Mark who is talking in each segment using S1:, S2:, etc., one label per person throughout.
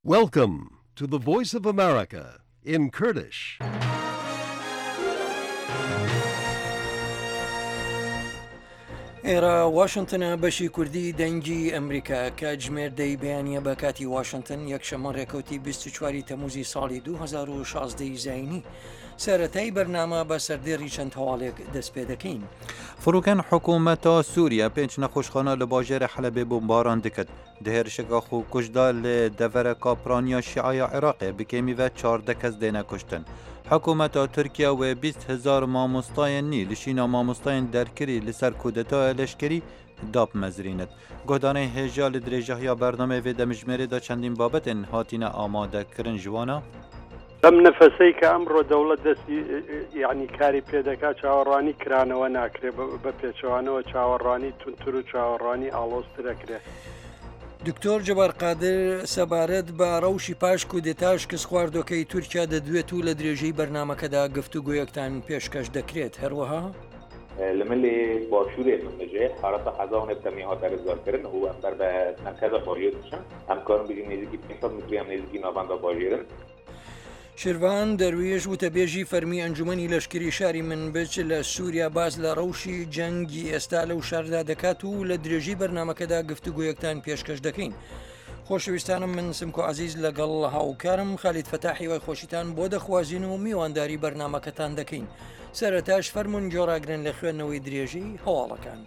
S1: Welcome to the Voice of America in Kurdish.
S2: ئێرە واشنگتنە بەشی کوردی دەنگی ئەمریکا کاتژمێر دەی بەیانیە بە کاتی واشنگتن یەکشەمە ڕێکەوتی 24 تەموزی ساڵی 2016 زاینی سەرەتای بەرنامە بە سەردێڕی چەند هەواڵێک دەست پێ دەکەین.
S3: فروکن حکوومەتە سووریا پێنج نەخۆشخانە لە باژێرە حەلەبێ بۆمباران دکرد دهێرشێکا خۆ کوژدا لە دەڤەرە کاپرانیا شیعەیە عێراقێ بکەمیڤە 14 کەس دێنە کوشتن. حکوومەتە تورکیا و 20,000 مامۆستایان نی لشینا مامۆستایان دەرکری لەسەر کودەتایە لەشکری داپ مەزرینت. گۆدانەی هێژا لە درێژەهیا بەرنامە وێ دەمژمێرێدا چەندین بابەتن هاتینە ئامادەکردن جوانە.
S4: ئەم نەفەسەی کە ئەمڕۆ دەوڵەت دەستی یعنی کاری پێدەکات چاوەڕوانی کرانەوە ناکرێت بە پێچەوانەوە چاوەڕوانی تونتر و چاوەڕوانی ئاڵۆزترەکرێت.
S2: دکتۆر جەبار قادر سەبارەت بە ڕەوشی پاش کودێتاش کەس خواردۆکەی تورکیا دەدوێت و لە درێژەی بەرنامەکەدا گفتوگویەکتان پێشکەش دەکرێت هەروەها
S5: لملي باشوره من نجاح حراسة حزاون التميها ترزار كرن هو أمبر بمركز باجيرشن هم كارم بيجي نزيكي 500 متری هم نزيكي نابند باجيرن.
S2: شروان دەروێژ وتەبێژی فەرمی ئەنجومەنی لەشکری شاری منبج لە سووریا باز لە ڕەوشی جەنگی ئێستا لەو شاردا دەکات و لە درێژی بەرنامەکەدا گفتوگویەکتان پێشکەش دەکەین. خۆشەویستانم من سمکۆ عزیز لەگەڵ هاوکارم خالید فەتاحی وای خۆشیتان بۆ دەخوازین و میوانداری بەرنامەکەتان دەکەین. سەرەتاش فەرمون جۆراگرن لە خوێندنەوەی درێژی هەواڵەکان.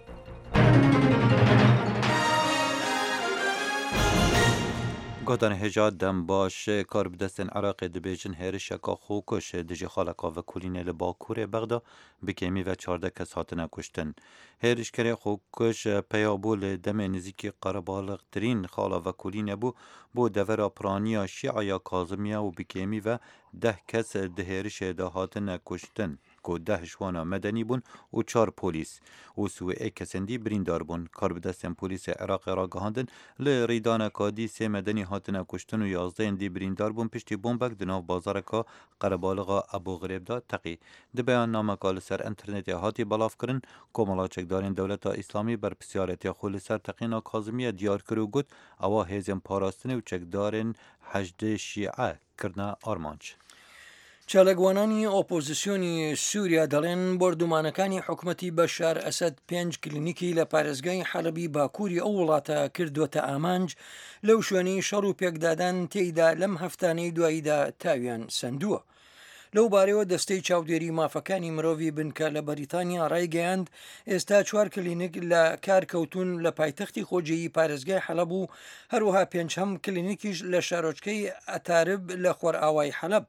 S3: گۆدان هێژا دەم باش کار بدەستن عراقێ دەبێژن هێرشێکا خۆکۆش دژی خاڵەکا vekûlînê li Bakurê Bexda bikêmî ve 14 kes hatine kuştin. Hêrişkerê xۆkûş peya bû li demê nizîkî qerebalixtirîn xala vekûlînê bû bo devera piraniya Şîaya Kazimiya û bikêmî ve 10 kes di hêrişê de hatine kuştin. کو 10 جوانە مەدەنی بوون و 4 پۆلیس و سوێ کەسەندی بریندار بوون. کاربدەستێن پۆلیسê Iraqê ragihandin li rêdaneka dî sê medenî hatine kuştin û 11 dî biriندار بوون piştî bombek di nav bazareka qerebaliga Ebu Ghirêb da teqî. Di beyannameka li ser internetê hatî belavkirin Komala Çekdarên Dewleta İslamî berpirsiyaretiya xwe li ser teqîna Kazimiye diyar kir û got ewa hêzên parastinê û çekdarên Heşdê Şîe kirine armanc.
S2: چالەگوانانی ئۆپۆزیسیۆنی سووریا دەڵێن بردومانەکانی حکومەتی بەشار ئەسەد 5 کلینیکی لە پارێزگای حەلەبی باکووری ئەو وڵاتە کردوتە ئامانج لەو شوێنەی شەڕ و پێکدادان تێیدا لەم هەفتانەی دواییدا تاویان سندووە. لەو بارەوە دەستەی چاودێری مافەکانی مرۆڤی بنکە لە بەریتانیا ڕایگەیاند ئێستا 4 کلینیک لە کارکەوتون لە پایتەختی خۆجێیی پارێزگای حەلەب و هەروەها 5 کلینیکیش لە شارۆچکەی ئەتارب لە خۆرئاوای حەلەب.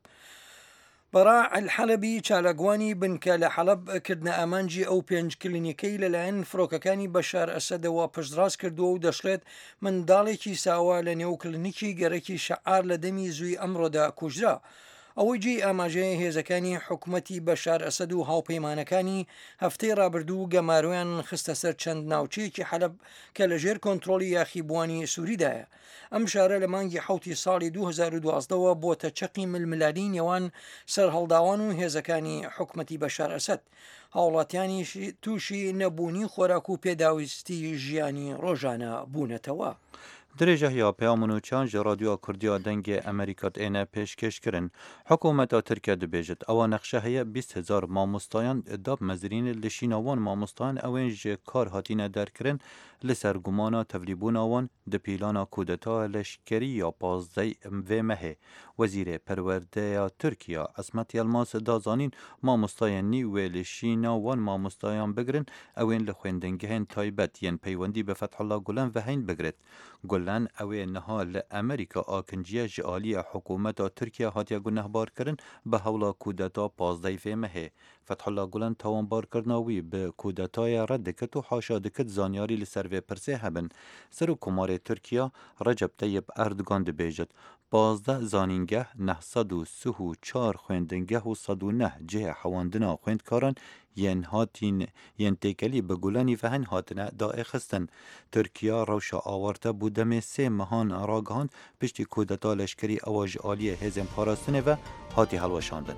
S2: بەڕا الحەلەبی چالەگوانی بنکە لە حەلەب کردنە ئامانجی ئەو 5 کلینیکەی لەلایەن فڕۆکەکانی بەشار ئەسەدەوە پشتڕاست کردووە و دەشڵێت منداڵێکی ساوا لە نێو کلینیکی گەرەکی شەعار لە دەمی زووی ئەمڕۆدا کوژرا. ئەوەی جێی ئاماژەیە هێزەکانی حکوومەتی بەشار ئەسەد و هاوپەیمانەکانی هەفتەی ڕابردوو گەمارویان خستە سەر چەند ناوچەیەکی حەلەب کە لەژێر کۆنتڕۆلی یاخیبوانی سووریدایە. ئەم شارە لە مانگی حوتی ساڵی 2012ەوە بۆتە چەقی ململانی نێوان سەرهەڵداوان و هێزەکانی حکوومەتی بەشار ئەسەد. هاوڵاتیانی تووشی نەبوونی خۆراک و پێداویستی ژیانی ڕۆژانە بوونەتەوە.
S3: درێژەهیا پەیامونوچان ji radyoya Kurdiya dengê Amerîkat êne pêşkêşkirin. Hikûmeta Tirkiye dibêjit ewa nexşe heye 20,000 mamostayan dab mezirînê li şîna wan mamostayan ewên ji kar hatîne derkirin li ser gumana tevlîbûna wan di pîlana kudeta leşkerî ya 15 vê mehê. Wezîrê Perwerdeya Tirkiye Esmet Yelmas da zanîn mamostayên nî wê li şîna wan mamostayan bigirin ewên li xwendingehên taybet yên peywendî bi Fethullah Gulen ve hên bigirit. Gulen ew niha li Amerîka akinciya ji aliyê hikûmeta Tirkiye hatiye gunehbarkirin bi hewla kudeta 15 vê mehê. Fethullah Gulen tawanbarkirina wî bi kudetaya red dikit û haşa dikit zanyarî li ser vê pirsê hebin. Serokkomarê Tirkiye Recep Tayyip Erdogan dibêjit 15 zanîngeh 934 xwendingeh û 109 cihê hewandina xwendkaran yên têkelî bi Gulenî ve hin hatine daêxistin. Tirkiye rewşa awarte bû demê sê mehan ragihand piştî kudeta leşkerî ewa ji aliyê hêzên parastinê ve hatî helweşandin.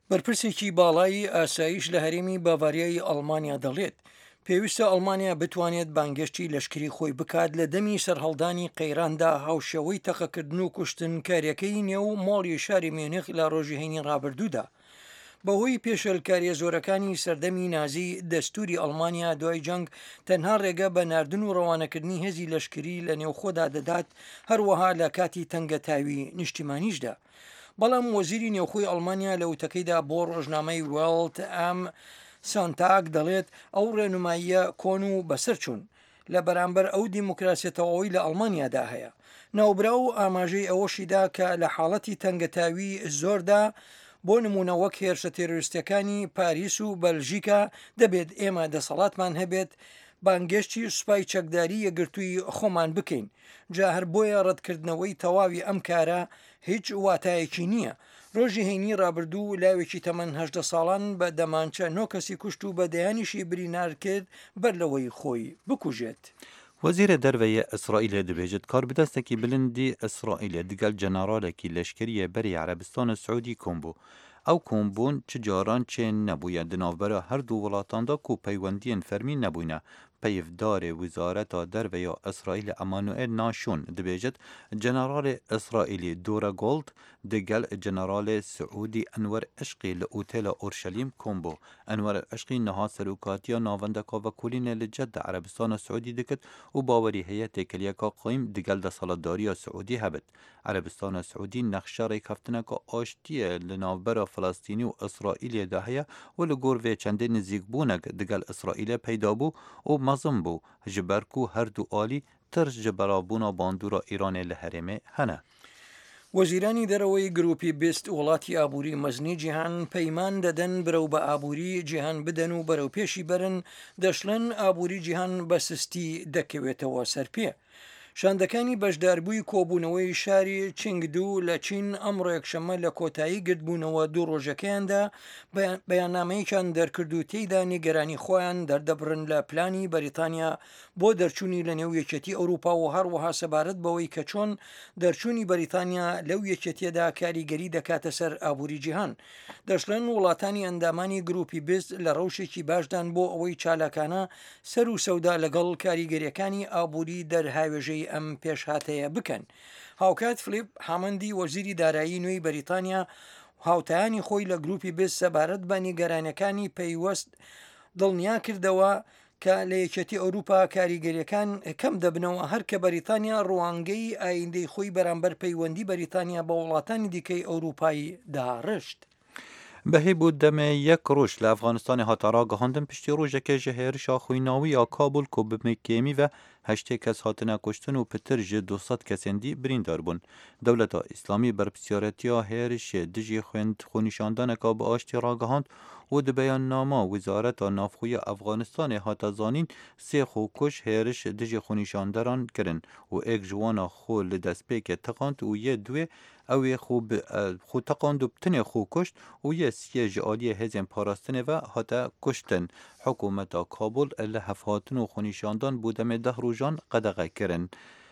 S2: بەرپرسێکی باڵایی ئاسایش لە هەرێمی باڤاریای ئەڵمانیا دەڵێت پێویستە ئەڵمانیا بتوانێت بانگشتی لەشکری خۆی بکات لە دەمی سەرهەڵدانی قەیراندا هاوشەوەی تەقەکردن و کوشتن کاریەکەی نێو ماڵی شاری مێنخ لە ڕۆژی هەینی ڕابردوودا بەهۆی پێشەلکاریە زۆرەکانی سەردەمی نازی دەستوری ئەڵمانیا دوای جەنگ تەنها ڕێگە بە ناردن و ڕەوانەکردنی هێزی لەشکری لە نێوخۆدا دەدات هەروەها لە کاتی تەنگەتاوی نیشتیمانیشدا بەڵام وەزیری نێوخۆی ئەڵمانیا لە وتەکەیدا بۆ ڕۆژنامەی وێڵت ئەم سانتاک دەڵێت ئەو ڕێنماییە کۆن و بەسەر چوون لە بەرامبەر ئەو دیموکراسیەتەوەی لە ئەڵمانیادا هەیە ناوبرا و ئاماژەی ئەوەشیدا کە لە حاڵەتی تەنگەتاوی زۆردا بۆ نمونە وەک هێرشە تێرۆریستەکانی پاریس و بەلژیکا دەبێت ئێمە دەسەڵاتمان هەبێت بانگشتی سوپای چەکداری یەگرتووی خۆمان بکەین جا هەر بۆیە ڕەتکردنەوەی تەواوی ئەم کارە هیچ واتایەکی نییە ڕۆژی هەینی ڕابردوو لاوێکی تەمەەن 18 ساڵان بە دەمانچە 9 کەسی کوشت و بە دەیانیشی برینار کرد بەر لەوەی خۆی بکوژێت.
S3: وەزیرە دەرەوەیە ئیسرائیلە دەبێژێت کاربدەستێکی بلندی ئیسرائیلە دگەل جەنەرالێکی لەشکریە بەری عەرەبستانە سعودی کۆمبوو ئەو کۆمبوون چ جاران چێن نەبوویە دناوبەرە هەردوو وڵاتاندا و پەیوەندیên فەرمی نەبووینە پەیفدارê ویزارەتا derveya İsraîlê Emanuel Nashon dibêjit Generalê İsraîlî Dora Gold digel Generalê Siûdî Enwer Eşqî li Otêla Orşelîm kombo. Enwer Eşqî niha serokatiya navendeka vekolînê li Cedde Erebistana Siûdî dikit û bawerî heye têkiliyeka qayîm digel desaletdariya Siûdî hebit. Erebistana Siûdî nexşa rêkeftineka aştiyê li navbera Filastînî û İsraîlê de heye û li gor vê çendê nizîkbûnek digel İsraîlê peyda bû û mezin bû ji ber ku her du alî tir ji berabûna bandûra Îranê li herêmê hene.
S2: وەزیرانی دەرەوەی گروپی بیست وڵاتی ئابووری مەزنی جیهان پەیمان دەدەن برەو بە ئابووری جیهان بدەن و بەرەو پێشی بەرن دەشڵێن ئابووری جیهان بە سستی دەکەوێتەوە سەرپێ. شاندەکانی بەشداربووی کۆبوونەوەی شاری چینگدو لە چین ئەمڕۆ یەکشەممە لە کۆتایی گرتبوونەوە دوو ڕۆژەکەیاندا بەیاننامەیەکیان دەرکرد و تێیدا نیگەرانی خۆیان دەردەبڕن لە پلانی بەریتانیا بۆ دەرچوونی لە نێو یەکێتی ئەوروپا و هەروەها سەبارەت بەوەی کە چۆن دەرچوونی بەریتانیا لەو یەکێتیەدا کاریگەری دەکاتە سەر ئابووری جیهان. دەشڵێن وڵاتانی ئەندامانی گروپی بیست لە ڕەوشێکی باشدان بۆ ئەوەی چالاکانە سەر و سەودا لەگەڵ کاریگەریەکانی ئابووری دەرهاوێژەی ئەم پێشهاتەیە بکەن. هاوکات فلیپ هامەندی وەزیری دارایی نوێی بەریتانیا هاوتایانی خۆی لە گروپی بیست سەبارەت بە نیگەرانەکانی پەیوەست دڵنیا کردەوە کە لە یەکێتی ئەوروپا کاریگەریەکان کەم دەبنەوە هەر کە بەریتانیا ڕوانگەی ئایندەی خۆی بەرامبەر پەیوەندی بەریتانیا بە وڵاتانی دیکەی ئەوروپایی داڕشت.
S3: بەهێبوو دەمێ یەک ڕۆژ لە ئەفغانستانی هاتە ڕاگەهاندن پشتی ڕۆژێکە ji هێرشا xwînawî ya Kabul ku bi kêmî ve heştê kes hatine kuştin û pitir ji 200 kesên dî birîndar bûn. Dewleta İslamî berpisyaretiya hêrişê dijî xwenîşandaneka bi aştî ragihand û di beyannama Wîzareta Navxweya Efganistanê hate zanîn sê xwekuş hêriş dijî xwenîşanderan kirin û êk ji wan xwe li destpêkê tiqand û yê duê ew ê xwe tiqand û tinê xwe kuşt û yê siyê ji aliyê hêzên parastinê ve hate kuştin. Hikûmeta Kabul li hevhatin û xwenîşandan bû demê 10 rojan qedexe kirin.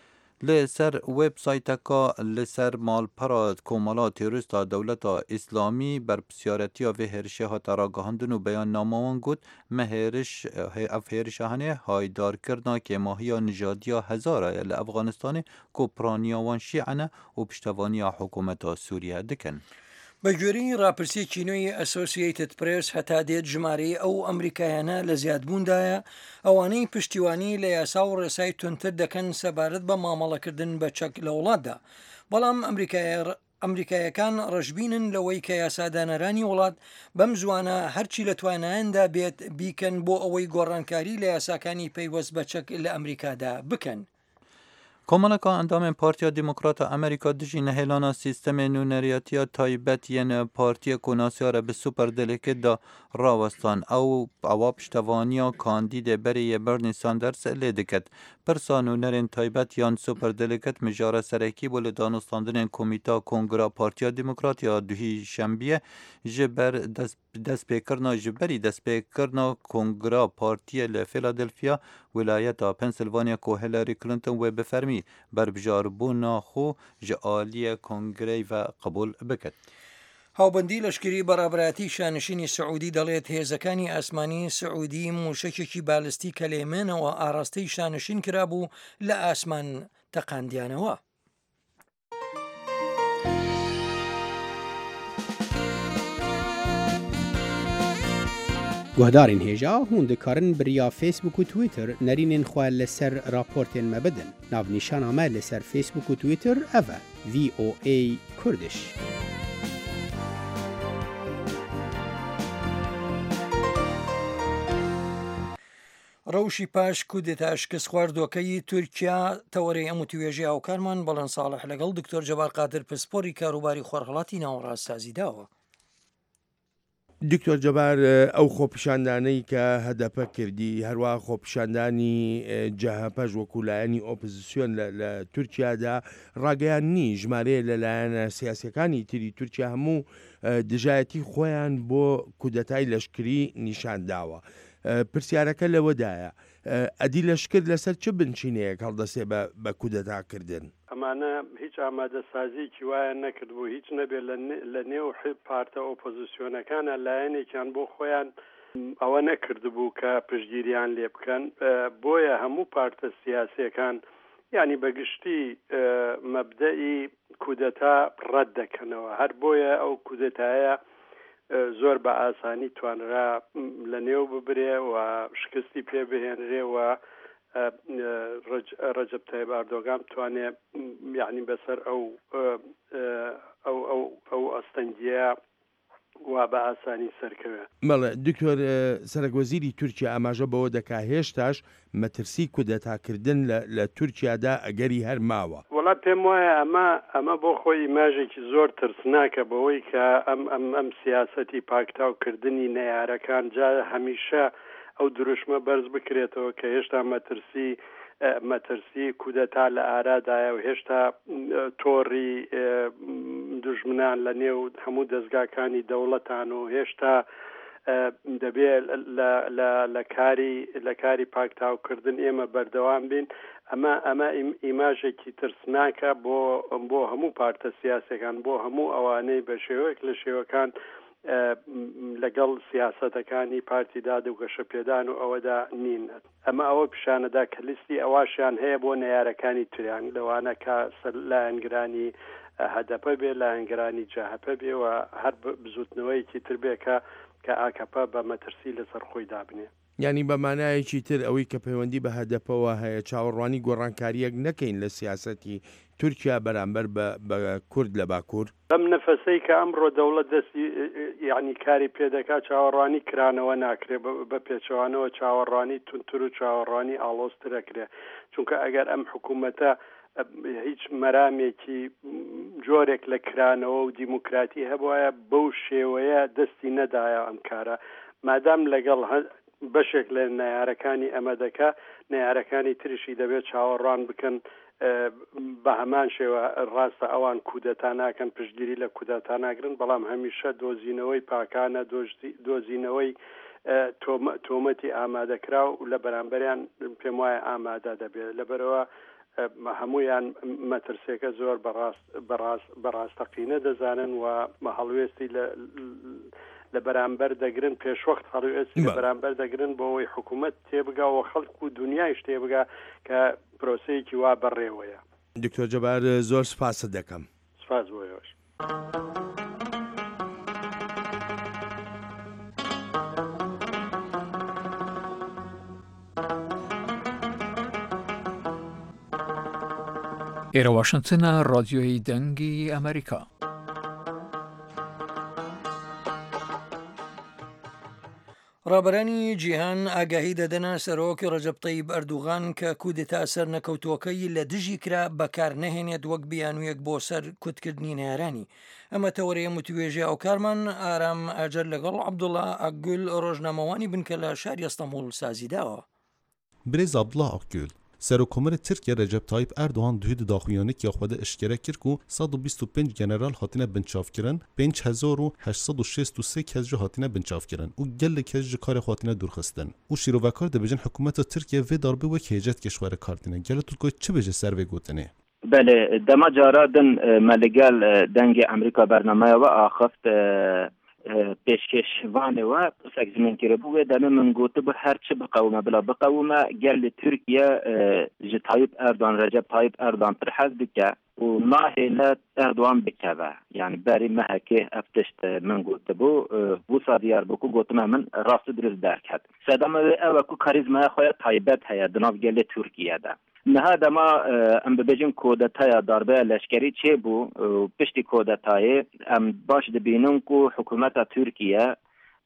S3: Li ser websayteka li ser malpera komala terorîsta Dewleta İslamî berpisyaretiya vê hêrişê hate ragihandin û beyannama wan got me hêriş ev hêrişa hene haydarkirina kêmahiya nijadiya hezara ye li Efganistanê ku piraniya wan şîane û piştevaniya hikûmeta Sûriye dikin.
S2: بە گوێرەی راپرسێکی نوێی ئەسۆسییتد پرس هەتا دێت ژمارەی ئەو ئەمریکایانە لە زیادبووندایە ئەوانەی پشتیوانی لە یاسا و ڕێسای تونتر دەکەن سەبارەت بە مامەڵەکردن بە چەک لە وڵاتدا. بەڵام ئەمریکایەکان ڕەشبینن لەوەی کە یاسادانەرانی وڵات بەم زوانە هەرچی لە توانایاندا بێت بیکەن بۆ ئەوەی گۆڕانکاری لە یاساکانی پەیوەست بە چەک لە ئەمریکادا بکەن.
S3: Komaleka endamên Partiya Demokrata Amerîka dijî nehêlana sîstemê nûneriyetiya taybet yên Partiya Konasyara bi Superdelekê da rawestan ew ewa piştevaniya kandîdê berê yê Bernie Sanders lê diket. Pirsa nûnerên taybet yan Superdeleket mijara serekî bû li danûstandinên Komîta Kongra Partiya Demokratî duhî şembiyê ji ber destpêkirina ji berî destpêkirina Kongra Partiyê li Philadelphia wilayeta Pennsylvania ku Hillary Clinton wê bi fermî berbijarbûna xwe ji aliyê kongreyê ve qebûl biket.
S2: هاوبەندی لەشکری بەڕابراتی شانشینی سعودی دەڵێت هێزەکانی ئاسمانی سعودی موشەکێکی بالستی کە لێمێنەوە ئاراستەی شانشین کرابوو لە ئاسمان تەقاندیانەوە.
S6: گوهدارین هێژا هون دikarin biriya Facebook û Twitter nerînên xwe li ser raportên me bidin. Navnîşana me li ser Facebook û Twitter ev e VOA Kurdish.
S2: ڕەوشی پاش کودێتا شکست خواردووەکەی تورکیا تەوەرەی ئەم وتیوێژی هاوکارمان بەڵەن ساڵح لەگەڵ دکتۆر جەبار قادر پسپۆری کاروباری خۆرهەڵاتی ناوەڕاستازیداوە.
S7: دکتۆر جەبار ئەو خۆپیشاندانەی کە هەدەپە کردی هەروە خۆپیشاندانی جەهەپەش وەکولایەنی ئۆپۆزیسیۆن لە تورکیادا ڕاگەیاندنی ژمارەیە لەلایەنە سیاسەکانی تری تورکیا هەموو دژایەتی خۆیان بۆ کودەتای لەشکری نیشانداوە. پرسیارەکە لەوەدایە ئەدی لەشکر لەسەر چه بنچینەیەک هەڵدەسێ بە کودەتاکردن؟
S4: ئەمانە هیچ ئامادە سازیکی وایە نەکردبوو، هیچ نەبێت لە نێو پارتە ئۆپۆزیسیۆنەکانە لایەنێکیان بۆ خۆیان ئەوە نەکردبوو کە پشتگیریان لێ بکەن. بۆیە هەموو پارتە سیاسیەکان یعنی بەگشتی مەبدەئی کودەتا ڕەت دەکەنەوە. هەر بۆیە ئەو کودەتایە زۆر بە ئاسانی توانرا لە نێو ببرێ و شکستی پێ بهێنرێ و ڕەجەب تایب ئەردۆغان بتوانێت یعنی بەسەر ئەو ئەستەنگیە وا بە ئاسانی سەرکەوێت.
S7: بەڵێ دکتۆر سەرۆکوەزیری تورکیا ئاماژە بەوە دەکا هێشتاش مەترسی کودەتاکردن لە تورکیادا ئەگەری هەر ماوە.
S4: وڵات پێم وایە ئەمە بۆ خۆی ئیماژێکی زۆر ترسناکە بەوەی کە ئەم سیاسەتی پاکتاوکردنی نەیارەکان جا هەمیشە ئەو دروشمە بەرز بکرێتەوە کە هێشتا مەترسی کودەتا لە ئارادایە و هێشتا تۆڕی دوژمنان لە نێو هەموو دەستگاکانی دەوڵەتان و هێشتا دەبێت لە کاری پاکتاوکردن ئێمە بەردەوام بین. ئەمە ئیماژێکی ترسناکە بۆ هەموو پارتە سیاسەکان، بۆ هەموو ئەوانەی بە شێوەیەک لە شێوەکان لەگەڵ سیاسەتەکانی پارتی داد و گەشەپێدان و ئەوەدا نین. ئەمە ئەوە پیشانەدا کە لیستی ئەواشیان هەیە بۆ نەیارەکانی تریان لەوانە کە لایەنگرانی هەدەپە بێ، لایەنگرانی جەهەپە بێ و هەر بزوتنەوەیکی تر بێ کە ئاکەپە بە مەترسی لەسەر خۆی دابنێ.
S7: یعنی بە مانایەکی تر ئەوەی کە پەیوەندی بە هەدەپەوە هەیە چاوەڕوانی گۆڕانکاریەک نەکەین لە سیاسەتی تورکیا بەرامبەر بە کورد لە باکوور.
S4: ئەم نەفەسەی کە ئەمڕۆ دەوڵەت دەستی یعنی کاری پێدەکات چاوەڕوانی کرانەوە ناکرێ بە پێچەوانەوە چاوەڕوانی تونتر و چاوەڕوانی ئاڵۆزترەکرێ، چونکە ئەگەر ئەم حکوومەتە هیچ مەرامێکی جۆرێک لە کرانەوە و دیموکراتی هەبوایە بەو شێوەیە دەستی نەدایە ئەم کارە. مادام لەگەڵ بەشێک لە نەیارەکانی ئەمە دەکا، نەیارەکانی تریشی دەبێت چاوەڕوان بکەن بە هەمان شێوە ڕاستە ئەوان کودەتا ناکەن، پشتگیری لە کودەتا ناگرن، بەڵام هەمیشە دۆزینەوەی پاکانە، دۆزینەوەی تۆمەتی ئامادەکرا و لە بەرامبەریان پێم وایە ئامادە دەبێت. لەبەرەوە هەمویان مەترسێکە زۆر بەڕاستەقینە دەزانن و هەڵوێستی لە بەرامبەر دەگرن، پێشوەخت هەڵوێستی لە بەرامبەر دەگرن بۆ ئەوەی حکوومەت تێبگاوە خەڵک و دنیایش تێبگا کە پرۆسەیەکی وا بەڕێوەیە.
S7: دکتۆر جەبار زۆر سپاس دەکەم.
S4: سپاس بۆیەوەش.
S8: ئێرە واشنگتنە، ڕادیۆی دەنگی ئەمریکا.
S2: ڕابەرانی جیهان ئاگاهی دەدەنە سەرۆکی ڕەجەب تەیب ئەردوغان کە کودێتا سەر نەکەوتووەکەی لە دژی کرا بەکار نەهێنێت وەک بیانوویەک بۆ سەر کوتکردنی نارانی. ئەمە تەوەرەیە متوێژی ئەوکارمان ئارام ئاجەر لەگەڵ عەبدوڵڵا ئاکگول ڕۆژنامەوانی بنکە لە شاری ئەستەمبول سازیداوە.
S9: برێز عەبدوڵڵا ئاکگول سەرۆکۆمەرە تورکیا ڕەجەب تایب ئەردوغان دوی داخویانێکی خۆدە ئشکرە کرد و 125 جەنەرال هاتینە بنچافکردن، 5863 کەس جی هاتینە بنچافکردن و gelek کەس ji karê xwatinê dûrxistin û şîrovekar dibêjin hikûmeta Tirkiye vê darbê wek hêjet kêşwere kardine. Gelek Tirkiye çi bêje ser vê gotinê?
S10: بله دما جارادن ملگال دنگ امریکا برنامه و آخفت پیشکش وانه و سگزمین که بوده دم من گوته به هر چه بقومه بلا بقومه گل ترکیه طایب اردوان رجب طایب اردوان پر حزب که و ناهیلت اردوان بکوه یعنی بری محکه افتشت من گوته بو سادیار بکو گوته من راست درست درک هد سدام او کو کاریزما خواه طایبت هیا دناف گل ترکیه ده نهاد ما ام ببجن کودتای ضربه لشکری چه بو پشتی کودتای ام باش دبینم کو حکومت ترکیه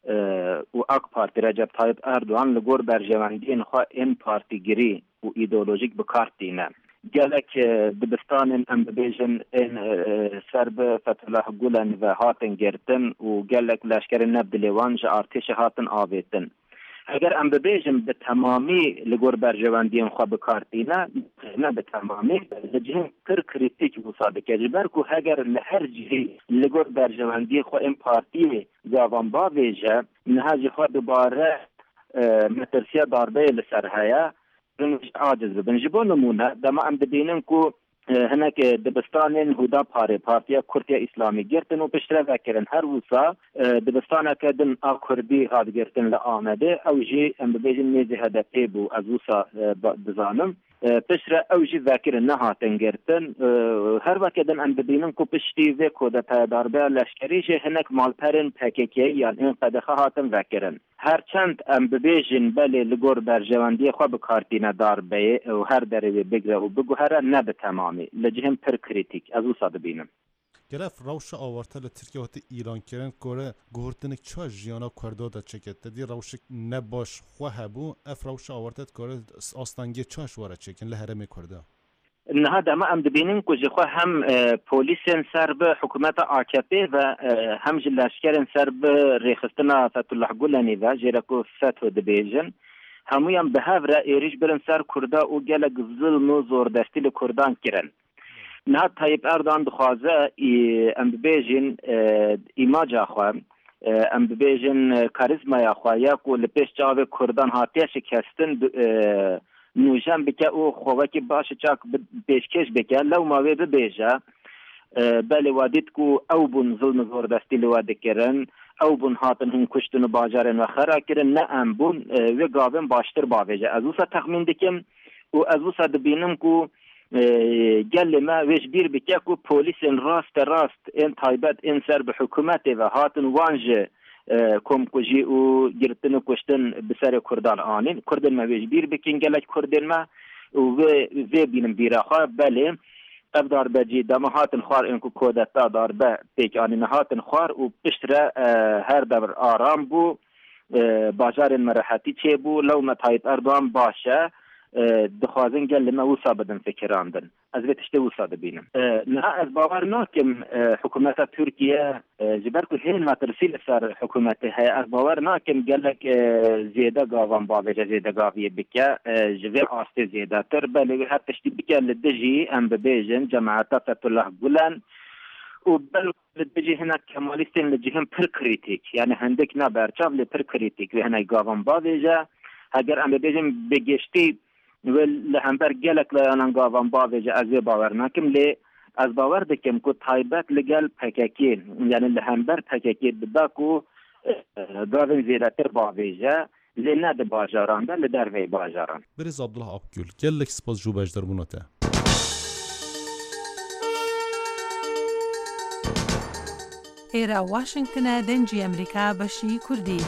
S10: و اک پارتی رجب طایب اردوان لگور برجواندین خواه این پارتی گیری و ایدئولوژیک بکارتینه گلک دبستان ام ببجن این سرب فتح گلن و هاتن گرتن و گلک لشکر نبدلیوان جا ارتش هاتن آویتن اگر ام ببیجم به تمامی لگور برجواندین خواه بکارتینه نه به تمامی لجهن کر کریتیک بوساده که جبر که اگر لهر جهی لگور برجواندین خواه این پارتی گاوان با ویجه نهاجی خواه دوباره مترسیه داربه لسرهایه عاجز ببن جبو نمونه دما ام ببینم که هناك دبستان هدا پارتیا کردی اسلامی گرتن و پشتره وکرن هر وسا دبستان کدن کردی هاد گرتن لآمده او جی ام ببیجن نیزی هدفی بو از وسا بزانم پشتره او جی وکرن نهاتن گرتن هر وکدن ام ببینن کو پشتی و کودتا داربه لشکری جی هناك مالپرن پککی یعنی این قدخه هاتن وکرن هرچند ام ببیجن بله لگور برجواندی خواه بکارتینه داربه و هر دره بگره و بگو هر نه به تمامی لجهم پر کریتیک از او ساده بینم
S9: گرف روش آورته لترکیه وقت ایران کرن کوره گورتنک چه جیانا کرده دا چکت دی روش نباش خواه بو اف روش آورته کوره آستانگی چاش واره چکن لحرم کرده
S10: نه دما ام دبینیم که جخوا هم پولیسین سر به حکومت آکپی و هم جلاشکرین سر به ریخستنا فتح الله گلنی و جیرکو فتح دبیجن همویم به هفره ایریش برن سر کرده و گلک ظلم و زوردستی لکردان کرن نه طایب اردوان دخوازه ام ببیجن ایماج آخوا ام ببیجن کاریزما آخوا یا که لپیش جاوه کردان هاتیه شکستن نوجم بکه او خوکی باشه چاک پیشکش بکه لو ماوی ببیجه بله وادید کو او بون ظلم زوردستی لواده کرن او بون هاتن هم کشتن و باجارن و خرا کرن نه ام بون و گاوین باشتر باویجه از اوسا تخمین دکم و از اوسا دبینم کو گل ما ویش بیر بکه کو پولیس راست این طایبت این سر به حکومت و هاتن وانجه کم کجی و گرتن و کشتن بسر کردان آنین کردن ما ویش بیر بکن گلک کردن ما و بینم بیراخوا بله افدار بجی دما هاتن خوار اینکو کودتا دار به پیک آنین هاتن خوار و پشتره هر دبر آرام بو باجار مرحتی چه بو لو متایت اردوان باشه دخوازن گل ما وسا بدن فکراندن از بتشته وسا بینم نه از باور ناکم حکومت ترکیه جبر کو هین ما ترسیل سر حکومت های از باور ناکم گلک زیاده گاوان باوجه زیاده گاویه بکه جوی آسته زیاده تر بله هر تشتی بکه لدجی ام ببیجن جماعت فتح الله گلن و بل لدجی هنا کمالیستین لجهم پر کریتیک یعنی هندک نا برچاو لپر کریتیک و هنا گاوان باوجه اگر ام ببیجن بگشتی و لهمبر گلک لانان گاوان باوجه از باور ناکم لی از باور دکم که طایبت لگل پککی یعنی لهمبر پککی بدا که گاوین زیده تر باوجه لی ند باجاران ده لدر وی باجاران
S9: بریز عبدالله عبگل گلک سپاس جو بجدر بونوته
S11: ئێرە واشنگتنە دەنجی ئەمریکا بەشی کوردی.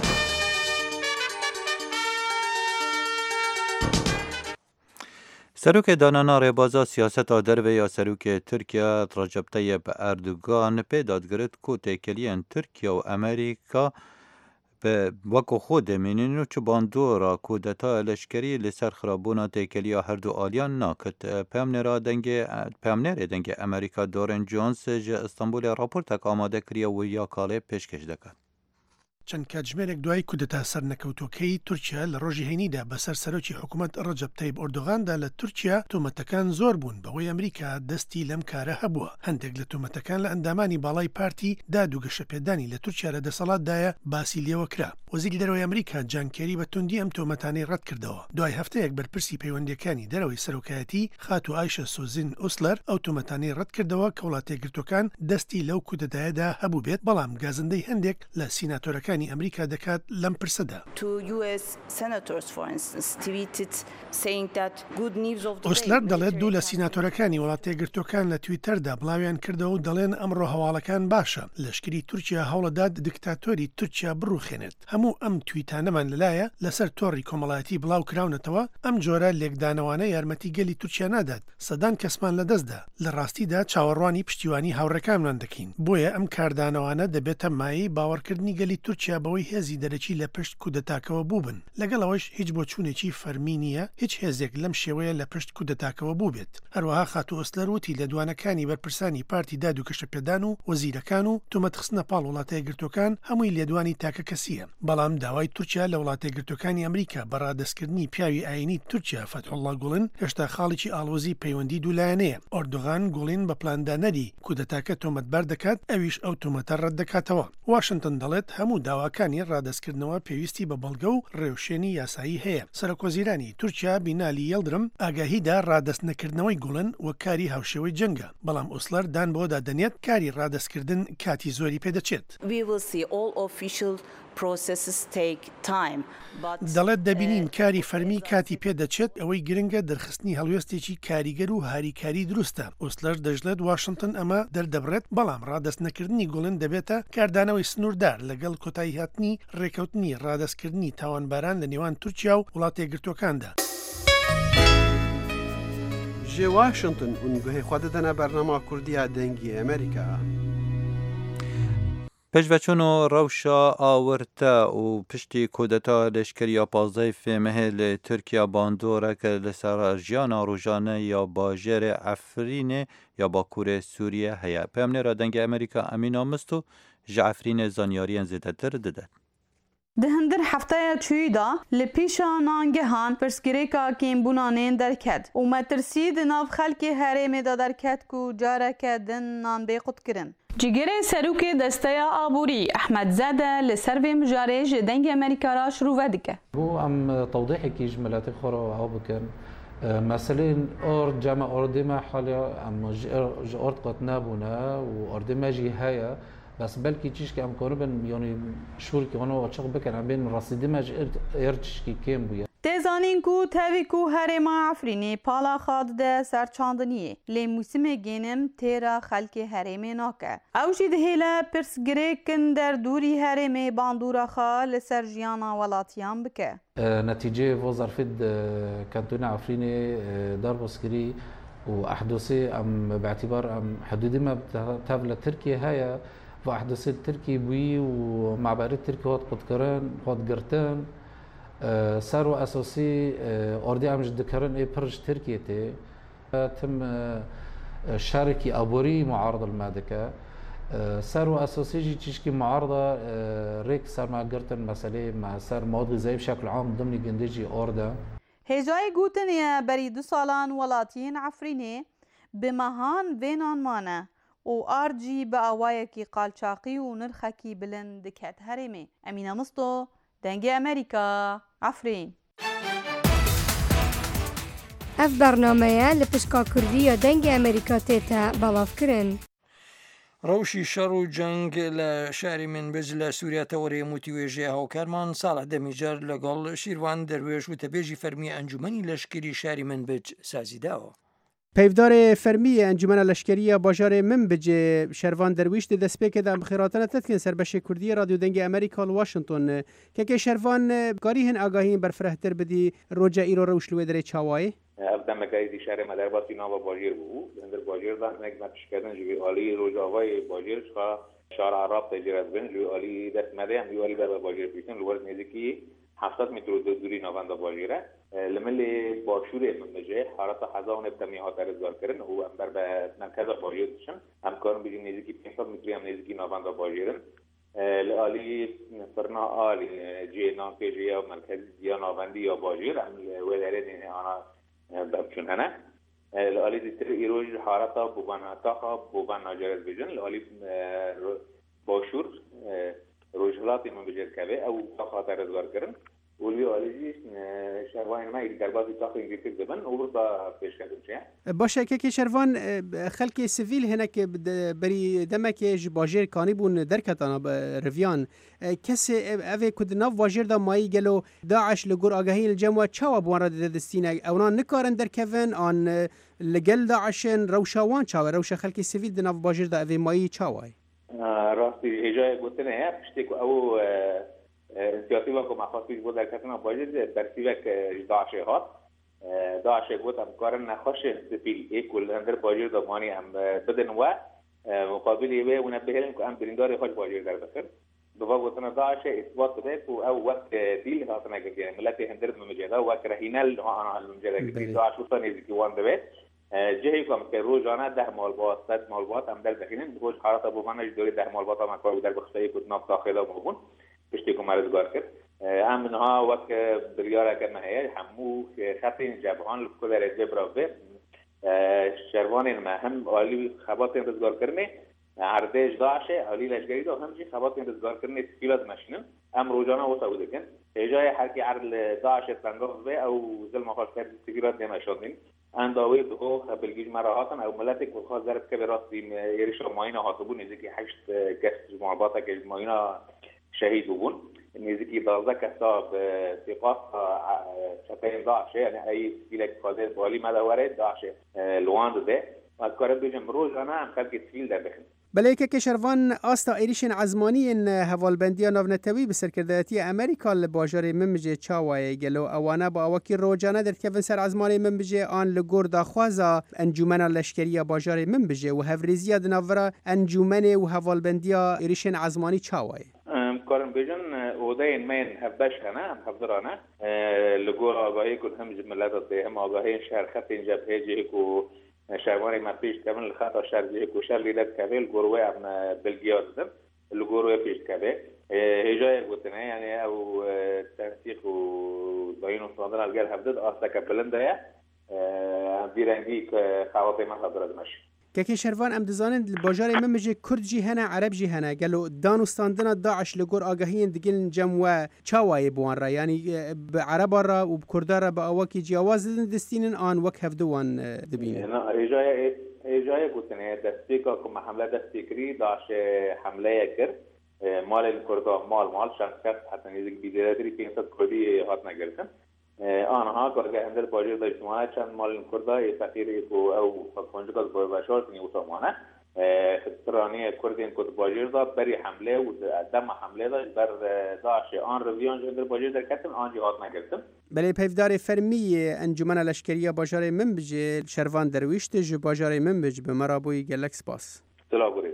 S3: سروک دانانا رێبازا سیاسەتا derve ya Serokê Tirkiye Recep Tayyip Erdogan pê dadgirt ku têkiliyên Tirkiye û Amerîka bi weko xwe demînin û çibandora kudeta leşkerî li ser xirabûna têkiliya her du aliyan nakit. Peyamnêrê dengê Amerîka Doran Jones ji Stenbolê raportek amade kiriye wî ya kalê pêşkêş dikin.
S12: چەند کاتژمێرێک دوای کودەتا سەرنەکەوتوەکەی تورکیا لە ڕۆژی هەینیدا بەسەر سەرۆکی حکوومەت ڕەجەب تەیب ئۆردۆغاندا لە تورکیا تۆمەتەکان زۆر بوون بەهۆی ئەمریکا دەستی لەم کارە هەبووە. هەندێک لە تۆمەتەکان لە ئەندامانی باڵای پارتی دادوگەشەپێدانی لە تورکیا لە دەسەڵاتدایە باسی لێوە کرا. وەزیری دەرەوەی ئەمریکا جان کێری بە توندی ئەم تۆمەتانەی ڕەت کردەوە. دوای هەفتەیەک بەرپرسی پەیوەندیەکانی دەرەوەی سەرۆکایەتی خاتو ئایشە سۆزین ئوسلەر ئەو تۆمەتانەی ڕەت کردەوە کە وڵاتە یەکگرتوەکان دەستی لەو کودەتایەدا هەبوو بێت، بەڵام گازندەی هەندێک لە سیناتۆرەکانی ئەمریکا دەکات لەم پرسەدا. ئۆسلەر دەڵێت دوو لە سیناتۆرەکانی وڵاتە یەکگرتوەکان لە تویتەردا بڵاویان کردەوە و دەڵێن ئەمڕۆ هەواڵەکان باشە. لەشکری تورکیا هەوڵەدات دیکتاتۆری تورکیا بڕوخێنێت. هەموو ئەم تویتانەمان لەلایە لەسەر تۆڕی کۆمەڵایەتی بڵاو کراونەتەوە. ئەم جۆرە لێکدانەوانە یارمەتی گەلی تورکیا نادات. سەدان کەسمان لەدەستدا. لە ڕاستیدا چاوەڕوانی پشتیوانی هاوڕەکانمان دەکەین. بۆیە ئەم کاردانەوانە دەبێتە مایەی باوەڕکردنی گەلی تورکیا بەوەی هێزی دەرەکی لە پشت کودەتاکەوە بووبن. لەگەڵەوەش هیچ بۆچوونێکی فەرمی نییە هیچ هێزێک لەم شێوەیە لە پشت کودەتاکەوە بوو بێت. هەروەها خاتو ئۆسلەر وتی لە دوانەکانی بەرپرسانی پارتی دادوگەشەپێدان و وەزیرەکان و تۆمەتخستنە پاڵ وڵاتە یەکگرتوەکان هەمووی لێدوانی تاکە کەسیە. بەڵام داوای تورکیا لە وڵاتە یەکگرتوەکانی ئەمریکا بەڕادەستکردنی پیاوی ئاینی تورکیا فەتحوڵڵا گوڵن هێشتا خاڵێکی ئاڵۆزی پەیوەندی دوولایەنەیە. ئۆردۆغان گوڵین بە پلاندانەری کودەتاکە تۆمەتبار دەکات، ئەویش ئەو تۆمەتە ڕەت دەکاتەوە. واشنگتن دەڵێت هەموو داواکانی ڕادەستکردنەوە پێویستی بە بەڵگە و ڕێوشێنی یاسایی هەیە. سەرۆکوەزیرانی تورکیا بینالی یەڵدرم ئاگاهیدا ڕادەست نەکردنەوەی گوڵن وە کاری هاوشێوەی جەنگە، بەڵام ئۆسلەر دان بۆ دادەنێت کاری ڕادەستکردن کاتی زۆری پێدەچێت. دەڵێت دەبینین کاری فەرمی کاتی پێدەچێت، ئەوەی گرنگە دەرخستنی هەڵوێستێکی کاریگەر و هاریکاری دروستە. ئۆسلەر دەژڵێت واشنگتن ئەمە دەردەبڕێت، بەڵام ڕادەست نەکردنی گوڵن دەبێتە کاردانەوەی سنووردار لەگەڵ کۆتایی هاتنی ڕێکەوتنی ڕادەستکردنی تاوانباران لە نێوان تورکیا و وڵاتە یەکگرتوەکاندا.
S13: ji Washington û guhê xwe didine bernama Kurdiya dengê Amerîka.
S3: پێشڤەچوون و ڕەوشە ئاورتە و پشتی کودەتا لەشکریە پازدەی فێمەهێ لە تورکیا باندۆرەکە لەسەر ژیانە ڕۆژانە یا باژێرە ئەفرینێ یا باکوورێ سووریە هەیە. پەیامنێرە دەنگی ئەمریکا ئەمینا مست و ji ئەفرینێ زانیاریان زێدەتر دەدات.
S14: Di hindir heftaya çûyî da li pîşa nangehan pirsgirêka kêmbûnanên derket û metirsî di nav xelkê herêmê de derket ku careke din nanbê qut kirin. Cîgerê serokê desteya aborî Ehmed Zede li ser vê mijarê ji dengê Amerîka ra şirûve dike.
S15: بۆ ئەم تەوضیحێکی ji miletê xwe re hew bikin. Meselên ord cema ordê me haliya em ji ord qet nebûne û ordê me jî heye. بس بلكي تشكي ام كوربن يعني شهور كي انا واشق بكن عم بين رصيد ما ارتشكي كيم بويا
S14: تزانین کو تاوی کو هرما عفرینی پالا خاد ده سرچاندنیه لی موسم گینم تیرا خلک هرمه ناکه او جید هیله پرس گریکن در دوری هرمه باندورا خال سرجیانا ولاتیان بکه
S15: نتیجه وظرفت كانتون عفرینی دار بسكري واحدثي ام باعتبار ام حدود ما تابله تركيا هيا واحدثي تركي بوي ومعبر تركي هات قدكران هات قرتان سارو اساسي اردي ام جدكرن اي برج تركيا تم شاركي ابوري معارضه المادكه سارو اساسي جي تشكي معارضه ريك صار مع قرتن مساله مع سار مواد غذائيه بشكل عام ضمن جندجي اوردا
S14: هجای گوتنیه بری 2 سالان ولاتین عفرینه بمهان وینان مانه و آرجی به آوایه کی قالچاقی و نرخکی بلند کت هرمه. امینه مستو دنگ امریکا عفرین.
S16: اف برنامه لپشکا کردی یا دنگ امریکا تیتا بلاف کرن.
S2: ڕەوشی شەڕ و جەنگ لە شاری منبج لە سووریا تەوەرەی موتیوێژێ هاوکارمان ساڵح دەمیجار لەگەڵ شیروان دەروێش و تەبێژی فەرمی ئەنجومەنی لەشکری شاری منبج سازیداوە.
S6: پەیڤدارê fermiyê Encumena Leşkeriya bajarê Minbic Şervan Derwîş di destpêkê de xêratana tetkên serbestê Kurdiyê Radyo Dengê Amerîka li Washington kekê Şervan garî hin agahiyên berfirehtir bidî roca îro rewş li wê derê çawayê
S5: ev demekayî şerê me derbasî nava bajêr bû hindir bajêr da hinek me piştkirdin ji vê aliyê rojavayê bajêr xwe şara Arab tê jê re dibin ji vê aliyê dest mede em wî alî berbe bajêr bîtin li wer nêzîkî 70 متر دوری نواندا باجیره لملی باشور منبجه حالت حزان ابتمی ها ترزگار کردن و امبر به مرکز باجیرشن هم کارم بیدیم نزدیکی 500 متری هم نزدیکی نواندا باجیرن لالی برنا عالی جی نانپیجی یا مرکزی یا ناوندی یا باجیر هم وداره دینه آنا بمچون هنه العالی دیتر ایروج حارتا بوبان تاخا بوبان ناجرز بیجن العالی باشور روجلاتی من بجر کبه او تاخا ترزگار کرن ولی عالیجی شروان ما یک دربازی تاخا انگلیسی دبن او با پیش کردن چه
S6: باشه که شروان خلک سیویل هنک بری دمک باجر کانی بون درکتانا رویان کسی اوه کد ناف واجر دا مایی گلو داعش لگور آگاهی الجمع چاوا بوان را دستینه اونا نکارن درکوین آن لگل داعشن روشاوان چاوا روشا خلک سیویل دناف باجر دا اوه مایی چاوای
S5: راستی اجای گوتنه هست پشتی که او انسیاتیوه که مخواستیش بود در کتنا باجر برسیوه که داعشه هات داعشه گوت هم کارن نخوش سفیل ایکول اندر باجر دامانی هم بدن و مقابل ایوه و نبهلن که هم برینداری خوش باجر در بکر دوباره گوتنا داعشه اثبات بده که او وقت دیل هاتنا که ملت هندر ممجده وقت رهینل آنها الممجده که داعش وطا نیزی وان بده جهی کم که روزانه 10 مالبات 100 مالبات هم در دخینن روز حالات بومانش دوری 10 مالبات هم کار در بخشی که ناف داخل مبون پشتی که مرزگار کرد هم منها وقت بریاره که نهایی همو خط جبهان لکل در جبرا به شروان ما هم عالی خبات رزگار کرنه عردش داعشه عالی لشگری دو همچی خبات رزگار کرنه سکیلات ماشینن هم روزانه وصا بوده کن جای هر کی عرض داعشه تنگاه به او ظلم خواست کرد سکیلات نماشدین انداوی دو خبرگیج مراهاتن او ملتک بخواست ضرب که براستی یریش ماینه هاتبون نزدیکی 8 کس جمعباتا که ماینه شهید بون نزدیکی 12 کسا به ثقاف شبهین داعشه یعنی ای سکیلک قادر بالی مدوره داعشه لواند ده و کار بیجم روزانه هم خلق سکیل در بخن
S6: بله که شروان آستا ایریشن عزمانی این هوالبندی ناونتوی به سرکرداتی امریکا لباجار ممجه چاوای گلو اوانه با اوکی روزانه در کفن سر عزمانی ممجه آن لگور داخوازا انجومن لشکری باجار ممجه و هفریزی دناورا انجومن و هوالبندی ایریشن عزمانی چاوای
S5: کارن بیجن اوده من هفدش هنه هفدرانه لگور آگاهی کن هم جملات ده هم آگاهی شهر خط اینجا بهجه کو شهروانی ما پیش کردن لخطا شهر جه کو شهر لیدت کبه الگروه هم بلگیا دادن الگروه پیش کبه هجای گوتنه یعنی او تنسیق و داین و صادر الگر هفدد آستا کبلنده یا بیرنگی خواهد ما حضرت ماشی
S6: که شروان ام دزانند باجار ممجه کرد جی هنه عرب جی هنه گلو دانستاندنا داعش لگور آگاهی دگل جمع چاوای بوان را یعنی به عرب را و کرد را به آواکی جیاواز دستینن آن وک هفدوان دبینه
S5: ایجای گوتنه دستی که حمله دستی کری داعش حمله کرد مال کرد مال شخص حتی نزدیک بیدردری 500 کردی هات نگرسن آنها کارگاه هندل باجر داشتمانه چند مال کردای فقیری کو او کنجکاز باشار کنی اوتامانه خطرانی کردین کد باجر دا بری حمله و دم حمله دا بر داعش آن رویان هندل باجر در کتن آن جهات نگرتم
S6: بله پیفدار فرمی انجمن لشکری باجار منبج شروان درویشت جو باجار منبج به مرابوی گلکس باس
S5: سلام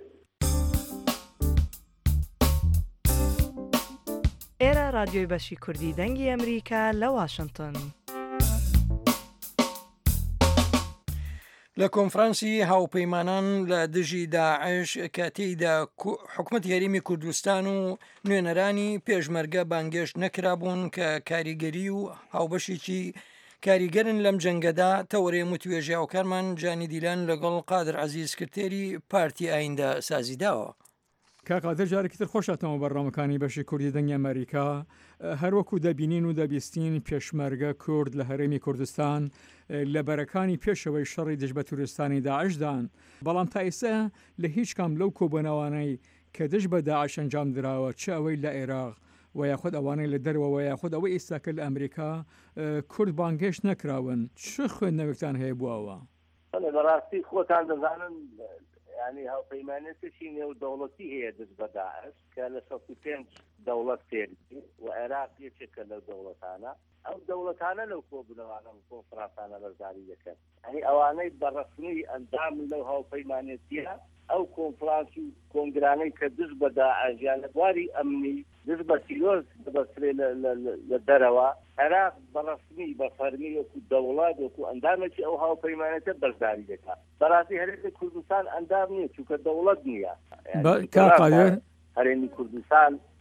S17: ئێرە رادیۆی بەشی کوردی دەنگی ئەمریکا لە واشنگتن.
S2: لە کۆنفرانسی هاوپەیمانان لە دژی داعش کە تێیدا حکوومەتی هەرێمی کوردستان و نوێنەرانی پێشمەرگە بانگێشت نەکرابوون کە کاریگەری و هاوبەشێکی کاریگەرن لەم جەنگەدا تەوەڕێ متوێژیاوکارمان جانی دیلان لەگەڵ قادر عەزیز سکرتێری پارتی ئایندە سازیداوە.
S8: کاقادر جارێکی تر خۆشاتەوە بەڕامەکانی بەشی کوردی دەنگی ئەمریکا هەروەکو دەبینین و دەبیستین پێشمەرگە کورد لە هەرێمی کوردستان لە بەرەکانی پێشەوەی شەڕی دژ بە تووریستانی داعشدان بەڵام تا ئێستا لە هیچ کام لەو کۆبنەوانەی کە دژ بە داعش ئەنجام درراوە چ ئەوەی لە عێراق و یاخود ئەوانەی لە دەرەوە یاخود ئەوەی ئێستاکە لە ئەمریکا کورد بانگێشت نەکراون چ خوێندنەوەکتان هەیە بووەوە؟
S18: بەڕاستی خۆتان دەزانن يعني هاوپەیمانێتێکی نێودەوڵەتی هەیە دەست بە داعش کە لە 65 دەوڵەت فێری و عێراق یەکێکە لەو دەوڵەتانە ئەو دەوڵەتانە لەو کۆبوونەوانە کۆنفرانسانە بەرزاری دەکەن ئەنی ئەوانەی بەڕەسمی ئەندامن لەو هاوپەیمانێتیە ئەو کۆنفرانس و کۆنگرانەی کە دژ بە داعش یان لە بواری ئەمنی دژ بە سیرۆز دەبەسترێ لە دەرەوە عێراق بەڕەسمی بە فەرمی وەکو دەوڵات وەکو ئەندامێکی ئەو هاوپەیمانێتە بەرزاری دەکات بەڕاستی هەرێمی کوردستان ئەندام نییە چونکە دەوڵەت نییە
S8: کاقادر
S18: هەرێمی کوردستان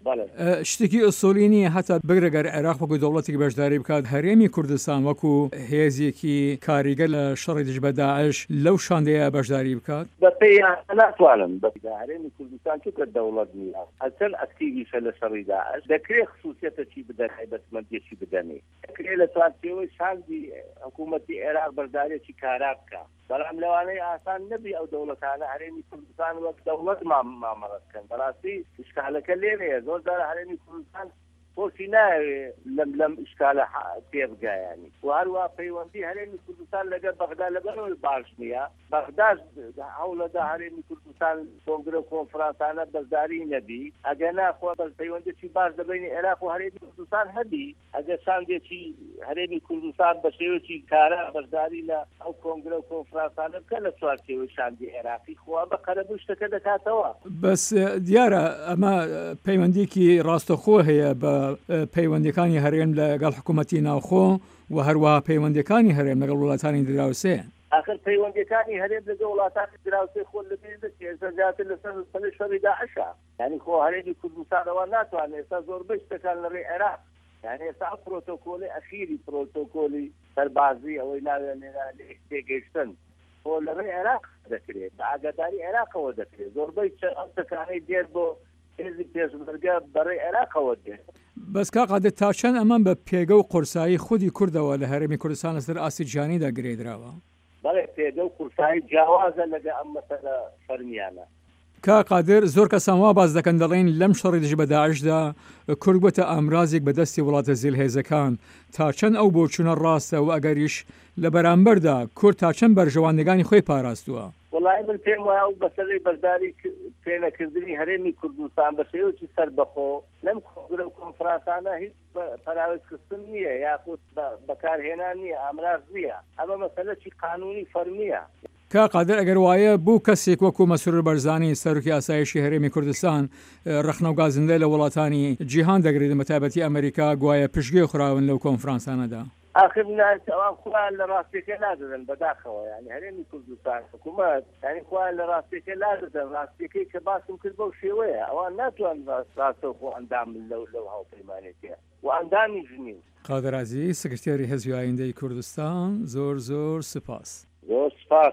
S8: شتێکی ئوسۆلی نییە هەتا بگرەگەر عێراق وەکو دەوڵەتێکی بەشداری بکات هەرێمی کوردستان وەکو هێزیەکی کاریگەر لە شەڕی دژ بە داعش لەو شاندەیە بەشداری بکات
S18: بەپێی ناتوانم هەرێمی کوردستان چونکە دەوڵەت نییە ئەچەند ئەکتیڤیشە لە شەڕی داعش دەکرێت خصوصیەتێکی بدەن بەسمەندێکی بدەنێ دەکرێت لە توانچێەوەی شاندی حکوومەتی عێراق بەشداریەکی کارا بکە بەڵام لەوانەیە ئاسان نەبی ئەو دەوڵەتانە هەرێمی کوردستان وەک دەوڵەت مامەڵەت بکەن بەڕاستی ئیشکالەکە لێرەیە زۆر جارە هەرێمی کوردستان خۆشی ناوێ لەم ئیشکالە تێبگایانی و هەروە پەیوەندی هەرێمی کوردستان لەگەر بەغدا لەبەرەوەی باش نییە بەغداش هەوڵەدا هەرێمی کوردستان کۆنگرە و کۆنفرانسانە بەشداری نەبی ئەگەر ناخوا پەیوەندێکی باش دەبینی عێراق و هەرێمی کوردستان هەبی ئەگەر شاندێکی هەرێمی کوردستان بە شێوەیەکی کارا بەشداری لە ئەو کۆنگرە و کۆنفرانسانە بکە لە چوارچێوەی شاندی عێراقی خوا بەقەرەبوو شتەکە دەکاتەوە
S8: بەس دیارە ئەمە پەیوەندێکی ڕاستەخۆ هەیە بە پەیوەندەکانی هەرێم لەگەڵ حکوومەتی ناوخۆ و هەروەها پەیوەندەکانی هەرێم لەگەڵ وڵاتانی دراوسێ
S18: آخر پەیوەندەکانی هەرێم لەگەڵ وڵاتانی دراوسێ خۆ لەبێ دەچێت لەسەر شەڕی داعشە یعنی خۆ هەرێمی کوردستانەوە ناتوانێت ئێستا زۆربەی شتەکان لەڕێی عێراق یعنی ئێستا پرۆتۆکۆلی ئەخیری پرۆتۆکۆلی سەربازی ئەوەی ناوێنێرا لە تێگەیشتن خۆ لەڕێی عێراق دەکرێت بە ئاگاداری عێراقەوە دەکرێت زۆربەی شتەکانەی دێت بۆ هێزی پێشمەرگە بەڕێی عێراقەوە دێت
S8: بەس کاقادە تا چەند ئەمان بە پێگە و قورسایی خودی کوردەوە لە هەرێمی کوردستان لەسەر ئاسی جیهانیدا گرێدراوە
S18: بەڵێ پێگە و قورسایی جیاوازە لەگە ئەم مەسەلە فەرمیانە
S8: کاقادر زۆر کەسان وا باز دەکەن دەڵێن لەم شەڕی دژ بە داعشدا کورد بووەتە ئامرازێک بەدەستی وڵاتە زیلهێزەکان تا چەند ئەو بۆچوونە ڕاستە و ئەگەریش لە بەرامبەردا کورد تا چەند بەرژەوانندگانی خۆی پاراستووە
S18: وڵای من پێم وایە ئەو بەسەرەی بەرداری پێنەکردنی هەرێمی کوردستان بە شێوەیەکی سەربەخۆ لەم کۆنگرە و کۆنفرانسانە هیچ پەراوێزکردن نییە یاخود بەکارهێنان نییە ئامراز نییە ئەمە مەسەلەی قانونی فەرمیە
S8: کاقادر ئەگەر وایە بوو کەسێک وەکو مەسرور بەرزانی سەرۆکی ئاسایشی هەرێمی کوردستان ڕخنە و گازندە لە وڵاتانی جیهان دەگرێت بەتایبەتی ئەمریکا گوایە پشتگوێ خوراون لەو کۆنفرانسانەدا
S18: آخر ئەوان خوان لە ڕاستیەکە نادەدەن بەداخەوە یعنی هەرێمی کوردستان حکوومەت یعنی خوان لە ڕاستیەکە نادەدەن ڕاستیەکەی کە باسم کرد بەو شێوەیە ئەوان ناتوان ڕاستە خۆ ئەندام لەو هاوپەیمانێتیە و ئەندامی ژنی
S8: قادر عەزیز سکرتێری حزبی ئایندەی کوردستان زۆر سپاس
S18: زۆر سپاس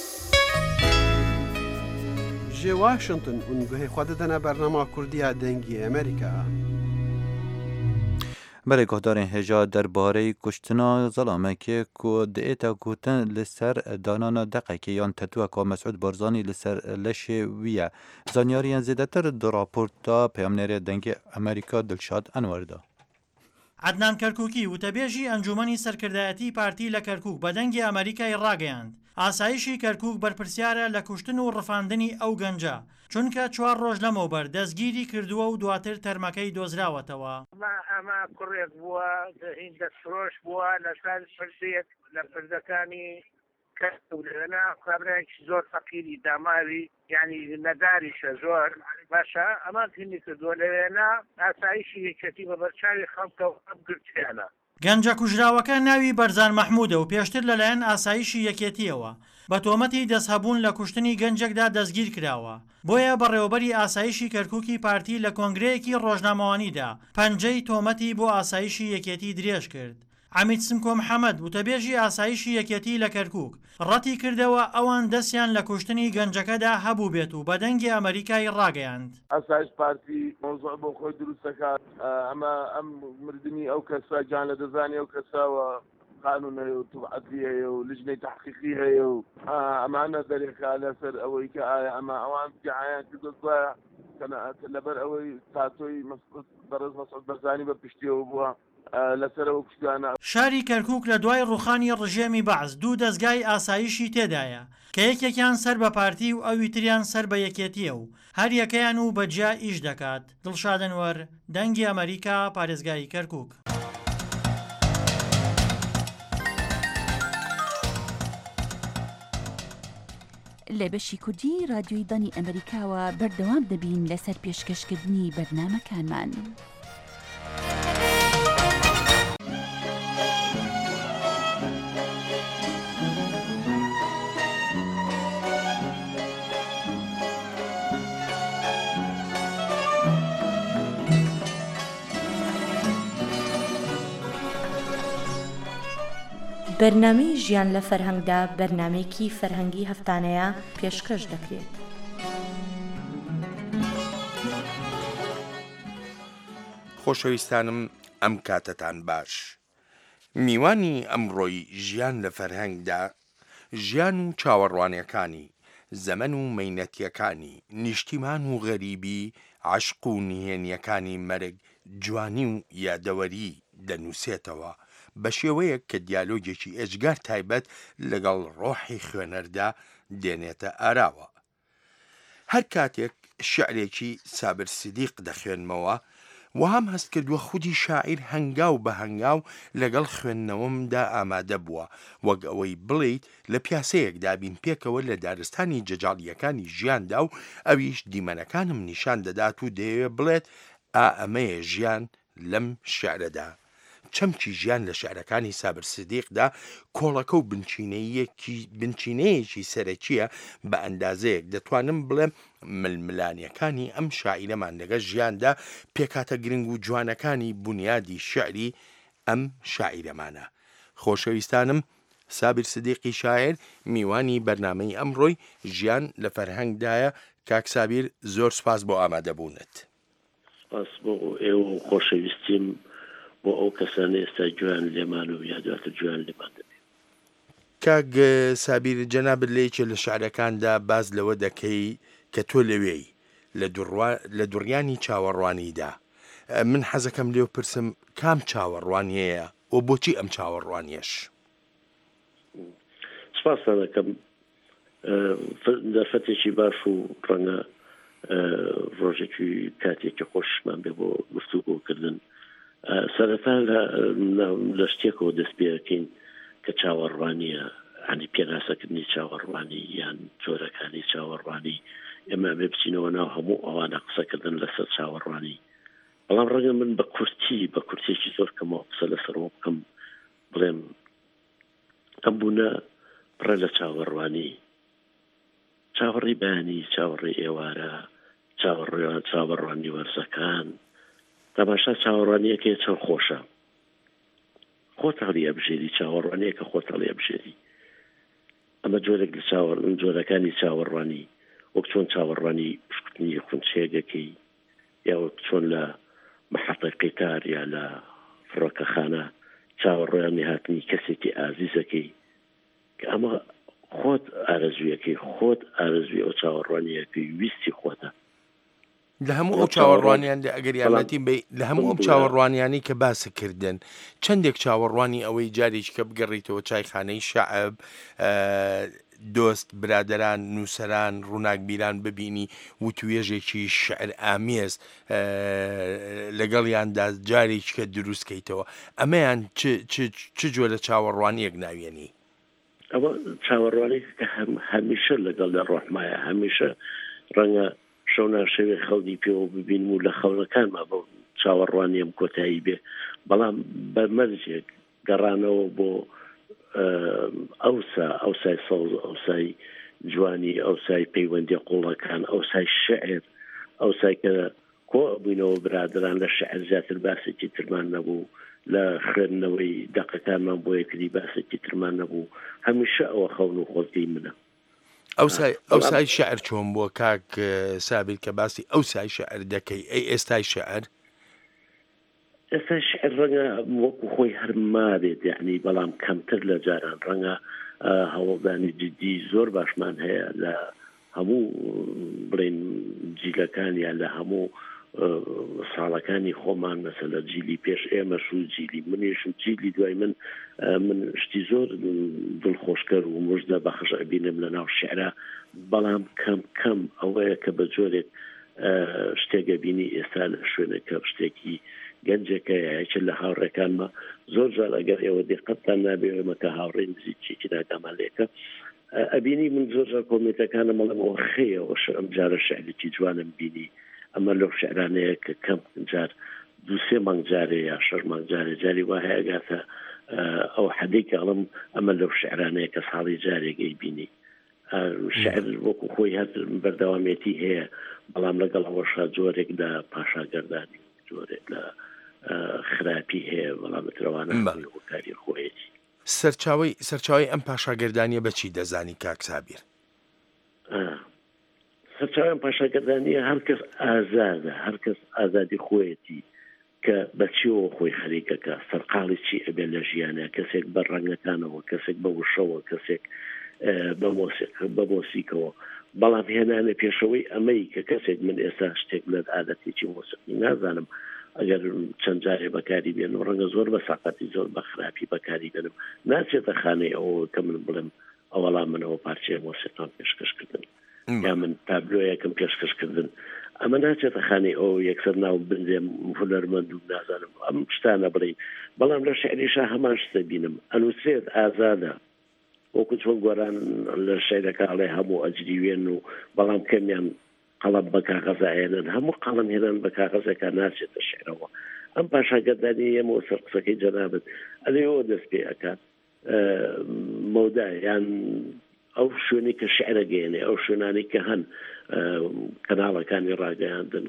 S13: ji Washington û guhê xwe didine bernama Kurdiya dengê Amerîka.
S3: Berê guhdarên hêja derbareyê kuştina zelamekê ku diêta gotin li ser danana deqekê yan tetweka Mesûd Barzanî li ser leşê wî ye. Zanyariyên zêdetir di raporta Peyamnêrê dengê Amerîka Dilşad Enwer da.
S19: عدنان کەرکووکی وتەبێژی ئەنجومەنی سەرکردایەتی پارتی لە کەرکووک بە دەنگی ئەمریکای ڕاگەیاند ئاسایشی کەرکووک بەرپرسیارە لە کوشتن و ڕفاندنی ئەو گەنجە چونکە 4 ڕۆژ لەمەوبەر دەستگیری کردووە و دواتر تەرمەکەی دۆزراوەتەوە
S18: ئەمە کوڕێک بووە هین دەستفرۆش بووە لەسەر پرسێک لە پردەکانی کەسولێنە خبرێکی زۆر فەقیری داماوی یعنی نەداریشە زۆر باشە ئەمان تینی کردووە لەوێنە ئاسایشی یەکەتی بە بەرچاوی خەڵکەوە گرتیانە
S19: گەنجە کوژراوەکە ناوی بەرزان مەحموودە و پێشتر لەلایەن ئاسایشی یەکێتیەوە بە تۆمەتی دەستهەبوون لە کوشتنی گەنجێکدا دەستگیر کراوە بۆیە بەڕێوەبەری ئاسایشی کەرکووکی پارتی لە کۆنگرەیەکی ڕۆژنامەوانیدا پەنجەی تۆمەتی بۆ ئاسایشی یەکێتی درێژ کرد عەمید سمکۆ محەممەد وتەبێژی ئاسایشی یەکێتی لە کەرکووک ڕەتی کردەوە ئەوان دەستیان لە کوشتنی گەنجەکەدا هەبوو بێت و بە دەنگی ئەمریکای ڕاگەیاند
S20: ئاسایش پارتی مۆزوع بۆ خۆی دروستەکات ئەمە ئەم مردنی ئەو کەسە گیان لە دەزانی ئەو کەساوە قانونە و توعەتی هەیە و لژنەی تحقیقی هەیە و ئەمانە دەرێکا لەسەر ئەوەی کە ئایا ئەمە ئەوان جیعیان کردوە لەبەر ئەوەی تاتۆی بەڕێز مەسعود بەرزانی بە پشتیەوە بووە لەسەرەوە کوشتیانە
S19: شاری کەرکووک لە دوای ڕوخانی ڕژێمی بەعز دوو دەستگای ئاسایشی تێدایە کە یەکێکیان سەر بە پارتی و ئەوی تریان سەر بە یەکێتیە و هەر یەکەیان و بەجیا ئیش دەکات دڵشاد ئەنوەر دەنگی ئەمریکا پارێزگای کەرکووک
S21: لە بەشی کوردی رادیۆی دانی ئەمریکاوە بەردەوام دەبین لەسەر پێشکەشکردنی بەرنامەکانمان.
S1: بەرنامەی ژیان لە فەرهەنگدا بەرنامەیەکی فەرهەنگی هەفتانەیە پێشکەش دەکرێت.
S7: خۆشەویستانم ئەم کاتتان باش. میوانی ئەمڕۆی ژیان لە فەرهەنگدا ژیان و چاوەڕوانیەکانی، زەمن و مەینەتیەکانی، نیشتیمان و غەریبی، عەشق و نهێنیەکانی مەرگ، جوانی و یادەوەری دەنووسێتەوە بە شێوەیەک کە دیالۆگێکی ئێجگار تایبەت لەگەڵ ڕۆحی خوێنەردا دێنێتە ئاراوە. هەر کاتێک شعرێکی سابر سیدیق دەخوێنمەوە وام هەست کردووە خودی شاعیر هەنگاو بە هەنگاو لەگەڵ خوێندنەوەمدا ئامادە بووە، وەک ئەوەی بڵیت لە پیاسەیەکدا بین پێکەوە لە دارستانی جەجاڵیەکانی ژیاندا و ئەویش دیمەنەکانم نیشان دەدات و دەیەوێ بڵێت ئەمەیە ژیان لەم شعرەدا. چەمکی ژیان لە شعرەکانی سابر سیدیقدا کۆڵەکە و بنچینەیەکی سەرەکیە بە ئەندازەیەک دەتوانم بڵێم ململانیەکانی ئەم شاعیرەمان لەگە ژیاندا پێکاتە گرنگ و جوانەکانی بنیادی شعری ئەم شاعیرەمانە. خۆشەویستانم، سابر سیدیقی شاعر میوانی بەرنامەی ئەمڕۆی ژیان لە فەرهەنگدایە. کاک سابیر، زۆر سپاس بۆ ئامادەبوونت.
S22: سپاس بۆ ئێوە و خۆشەویستیم بۆ ئەو کەسانە ئێستا جوان لێمان و یادواتە جوان لێمان دەبێت.
S7: کاک سابیر، جەنابەت لەیەکێ لە شعرەکاندا باز لەوە دەکەی کە تۆ لەوێی لە دوڕیانی چاوەڕوانیدا. من حەزەکەم لێو پرسم کام چاوەڕوانیەیە و بۆچی ئەم چاوەڕوانیەش؟
S22: سپاسان دەکەم. دەرفەتێکی باش و ڕەنگە ڕۆژێکی کاتێکی خۆشمان بێ بۆ گفتوگۆکردن. سەرەتا لە شتێکەوە دەست پێکەین کە چاوەڕوانیە، ینی پێناسەکردنی چاوەڕوانی یان جۆرەکانی چاوەڕوانی. ئێمە بێ بچینەوە ناو هەموو ئەوانە قسەکردن لەسەر چاوەڕوانی. بەڵام ڕەنگە من بە کورتێکی زۆر کەمەوە قسە لەسەرەوە بکەم، بڵێم ئەم بوونە پڕە لە چاوەڕوانی، چاوەڕی بەیانی، چاوەڕی ئێوارە، چاوەڕوانی وەرزەکان. تەماشا چاوەڕوانیەکە چەند خۆشە، خۆت هەڵی ئەبژێری، چاوەڕوانیەکە خۆت هەڵی ئەبژێری. ئەمە جۆرێک لە جۆرەکانی چاوەڕوانی، وەک چۆن چاوەڕوانی پشتنی خونچێگەکەی، یا وەک چۆن لە مەحەتە قیتار یا لە فڕۆکەخانە چاوەڕوانی هاتنی کەسێکی ئازیزەکەی، کە ئەمە خۆت ئارەزویەکەی، خۆت ئارەزوی ئەو چاوەڕوانیەکەی ویستی خۆتە.
S7: لە هەموو ئەو چاوەڕوانیاندا ئەگەر یارمەتی بێ لە هەموو ئەم چاوەڕوانیانی کە باسەکردن، چەندێک چاوەڕوانی ئەوەی جارێکی کە بگەڕیتەوە چایخانەی شەعب، دۆست، برادەران، نووسەران، ڕووناکبیران ببینی وتوێژێکی شعر ئامێز لەگەڵیاندا جارێکی کە دروستکەیتەوە، ئەمەیان چ جۆرە چاوەڕوانیەک ناوێنی؟
S22: ئەوە چاوەڕوانی کە هەمیشە لەگەڵ لە ڕۆحمایە، هەمیشە ڕەنگە شەونا شەوێ خەڵکی پێوە ببین و لە خەڵەکانمان بە چاوەڕوانیم کۆتایی بێ، بەڵام بەمەرجێک گەڕانەوە بۆ ئەوسای سەوز، ئەوسای جوانی، ئەوسای پەیوەندی قوڵەکان، ئەوسای شعر، ئەوسای کە کۆ بووینەوە برادران لە شعر زیاتر باسێکی ترمان نەبوو، لە خوێندنەوەی دەقەکانمان بۆ یەکتری باسێکی ترمان نەبوو. هەمیشە ئەوە خەون و خۆزگەی منە.
S7: ئەوسای شعر چۆن بووە کاک سابیر کە باسی ئەوسای شعر دەکەی؟ ئەی ئێستای شعر؟
S22: ئێستا شعر ڕەنگە وەکو خۆی هەرمابێت، یعنی بەڵام کەمتر لە جاران. ڕەنگە هەوڵدانی جدی زۆر باشمان هەیە لە هەموو بڵێن جیلەکان یا لە هەموو ساڵەکانی خۆمان، مەسەلە جیلی پێش ئێمەش و جیلی منیش و جیلی دوای من شتی زۆر دڵخۆشکەر و مژدە بەخش ئەبینم لە ناو شعرە، بەڵام کەم ئەوەیە کە بە جۆرێک شتێکە بینی ئێستا لە شوێنەکە شتێکی گەنجەکە یاکە لە هاوڕێکانمە زۆر جار ئەگەر ئێوە دقەتتان نابێ ئێمەکە هاوڕێ نزیکێکی ناگەمالێکە ئەبینی من زۆر جار کۆمنتەکانە مەڵەمەوە خێەوە ئەم جارە شعرێکی جوانم بینی. ئەمە لەو شعرانەیە کە کەم جار دووسێ مانگ جارێ یا شەش مانگ جارێ جاری وا هەیە ئەگاتە ئەو حەدێکی ئەڵم ئەمە لەو شعرانەیە کە ساڵی جارێکی بینی. شعر وەکو خۆی هەر بەردەوامێتی هەیە، بەڵام لەگەڵ ئەوەشا جۆرێک لە پاشاگەردانی جۆرێک لە خراپی هەیە، بەڵام ترەوانە هۆکاری خۆیەتی.
S7: سەرچاوی ئەم پاشاگردانیە بەچی دەزانی کاک سابیر؟
S22: سەرچاوی ئەم پاشاگردانیە هەرکەس ئازادە، هەرکەس ئازادی خۆیەتی کە بەچیەوە خۆی خەریکەکە سەرقاڵی چی ئەبێ لە ژیانە، کەسێک بە ڕەنگەکانەوە، کەسێک بە وشەوە، کەسێک بە مۆسیقەوە. بەڵام هێنانە پێشەوەی ئەمەی کە کەسێک من ئێستا شتێک لە عادەتێکی مۆسیقی نازانم ئەگەر چەند جارێ بەکاری بێن و ڕەنگە زۆر بە ساقەتی زۆر بە خراپی بەکاری بێنم ناچێتە خانەی ئەوە کە من بڵێم ئەوەڵام منەوە پارچەیە مۆسیقام پێشکەشکردن یا من تابلۆیەکم پێشکەشکردن، ئەمە ناچێتە خانەی ئەو یەکسەر ناو بنجێم هونەرمەند و نازانم ئەم شتانە بڵێ. بەڵام لە شعریشا هەمان شتە بینم ئەنووسێت ئازادە، وەکو چۆن گۆران لە شعرەکەڵێ هەموو ئەجریوێن و بەڵام کەمیان قەڵەم بە کاغەزایەنن، هەموو قەڵەم هێنان بە کاغەزەکە ناچێتە شعرەوە. ئەم پاشاگەردانی ئێمەوە سەر قسەکەی جەنابەت ئەلێەوە دەست پێ ئەکات مەودا یان ئەو شوێنی کە شعرە گەێنێ، ئەو شوێنانی کە هەن کەناڵەکانی ڕاگەیاندن،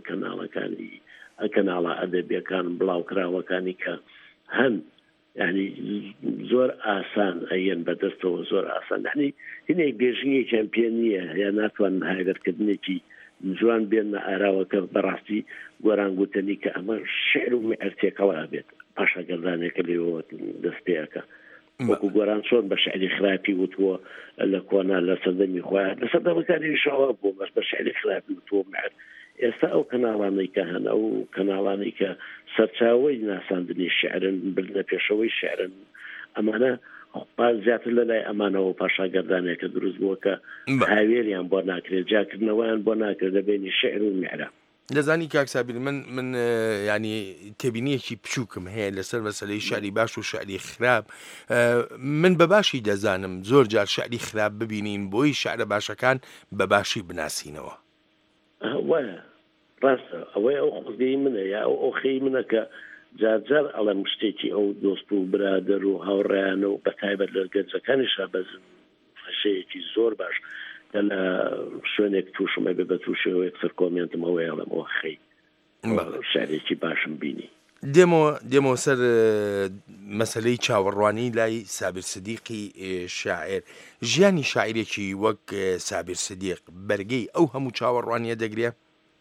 S22: کەناڵە ئەدەبیەکان بڵاوکراوەکانی کە هەن یعنی زۆر ئاسان ئەیەن بەدەستەوە، زۆر ئاسان یعنی هینێک بێژنگێکیان پێ نییە یا ناتوانن هاگەرکردنێکی جوان بێنە ئاراوەکە بەڕاستی گۆران گوتنی کە ئەمە شعر و معرتێکەوە ئەبێت پاشاگەردانێکە لێەوە دەست پێەکە. وەکو گۆران چۆن بە شعری خراپی وتووە لە کۆنا لە سەردەمی خۆیان لە سەردەمەکانی شەوە بۆ بەس بە شعری خراپی وتووە معرت. ئێستا ئەو کەناڵانەی کە هەن ئەو کەناڵانەی کە سەرچاوەی ناساندنی شعرن بردنە پێشەوەی شعرن ئەمانە زیاتر لە لای ئەمانەوە پاشاگەردانێکە دروست بووە کە هاوێریان بۆ ناکرێت، جاکردنەوەیان بۆ ناکرێت لە بینی شعر و معرە.
S7: دەزانی کاک سابیر من ینی تێبینیەکی بچووکم هەیە لەسەر مەسەلەی شعری باش و شعری خراپ. من بە باشی دەزانم زۆر جار شعری خراپ ببینین بۆی شعرە باشەکان بە باشی بناسینەوە.
S22: وایە ڕاستە ئەوەی ئەو خۆزگەی منە یا ئەو خەی منە کە جارجار ئەڵەم شتێکی ئەو دۆست و برادر و هاوڕێیانە و بەتایبەت لە گەنجەکانیشا بەزن فەشەیەکی زۆر باش لە شوێنێک تووشمە بێ بە تووشەوە یەکسەر کۆمنتم ئەوەی ئەڵم ئەوە خەی شارێکی باشم بینی.
S7: دێمەوە سەر مەسلەی چاوەڕوانی لای سابر سدیقی شاعر. ژیانی شاعرێکی وەک سابر سدیق بەرگەی ئەو هەموو چاوەڕوانیە دەگرێت؟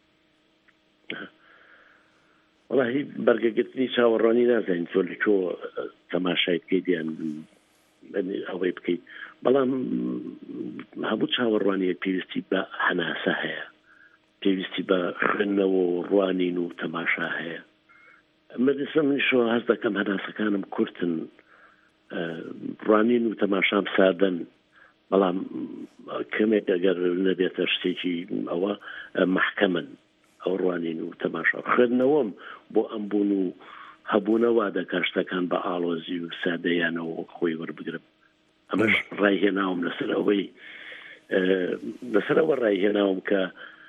S22: وڵی بەرگەگرتنی چاوەڕوانی نازانین تۆ لە کۆ تەماشای بکەیت یان ئەوەی بکەیت، بەڵام هەموو چاوەڕوانیە پێویستی بە هەناسە هەیە، پێویستی بە خوێندنەوە و ڕوانین و تەماشا هەیە. مەدرسە منیشەوە هەست دەکەم هەناسەکانم کورتن، ڕوانین و تەماشام سادەن، بەڵام کەمێک ئەگەر نەبێتە شتێکی ئەوە محکەمن ئەو ڕوانین و تەماشا. خوێندنەوەم بۆ ئەمبوون و هەبوونەوە دەکا شتەکان بە ئاڵۆزی و سادەیانەوە خۆی وەربگرم. ئەمەش ڕایهێناوم لەسەرەوە ڕایهێناوم کە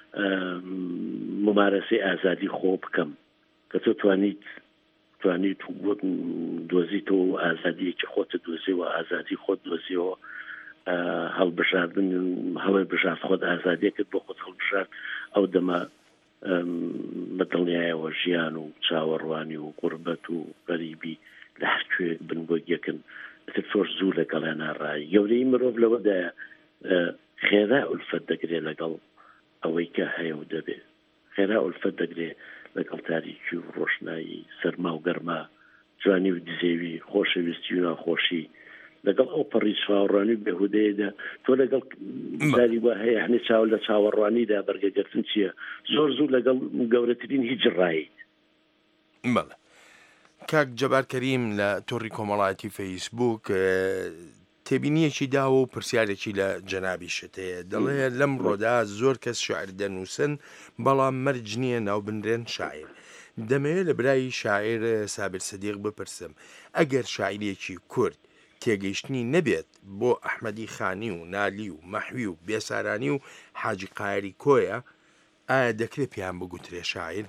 S22: ممارەسەی ئازادی خۆ بکەم کە تۆ توانیت دۆزیتەوە و ئازادیەکی خۆتە دۆزیەوە، ئازادی خۆت دۆزیەوە، هەڵبژاردن هەڵی بژات خۆت ئازادیەکەت بۆ خۆت هەڵبژارد، ئەو دەمە بەدڵنیایەوە ژیان و چاوەڕوانی و قوربەت و غەریبی لە هەرکوێک بن بۆ یەکن تۆش زوو لەگەڵیان ناڕایی. گەورەی مرۆڤ لەوەدایە خێرا ئولفەت دەگرێت لەگەڵ ئەوەی کە هەیە و دەبێت، خێرا ئولفەت دەگرێت لەگەڵ تاریکی و ڕۆشنایی، سەرما و گەرما، جوانی و دزێوی، خۆشەویستی و ناخۆشی، لەگەڵ ئەو پەڕی چاوەڕوانی و بێهودەیەدا تۆ لەگەڵ داری وە هەیە هەنی چاو لە چاوەڕوانیدا بەرگەگرتن چییە؟ زۆر زوو لەگەڵ گەورەترین هیچ ڕایت.
S7: بەڵێ کاک جەبار کەریم لە تۆڕی کۆمەڵایەتی فەیسبووک تێبینیەکی داوە و پرسیارێکی لە جەنابی شتەیە، دەڵێ لەم ڕۆدا زۆر کەس شاعر دەنووسن بەڵام مەرج نییە ناوبنرێن شاعر. دەمەوێت لە برای شاعر سابر سدیق بپرسم ئەگەر شاعرێکی کورد تێگەیشتنی نەبێت بۆ ئەحمەدی خانی و نالی و مەحوی و بێسارانی و حاجی قایری کۆیە ئایا دەکرێت پێیان بگوترێ شاعر؟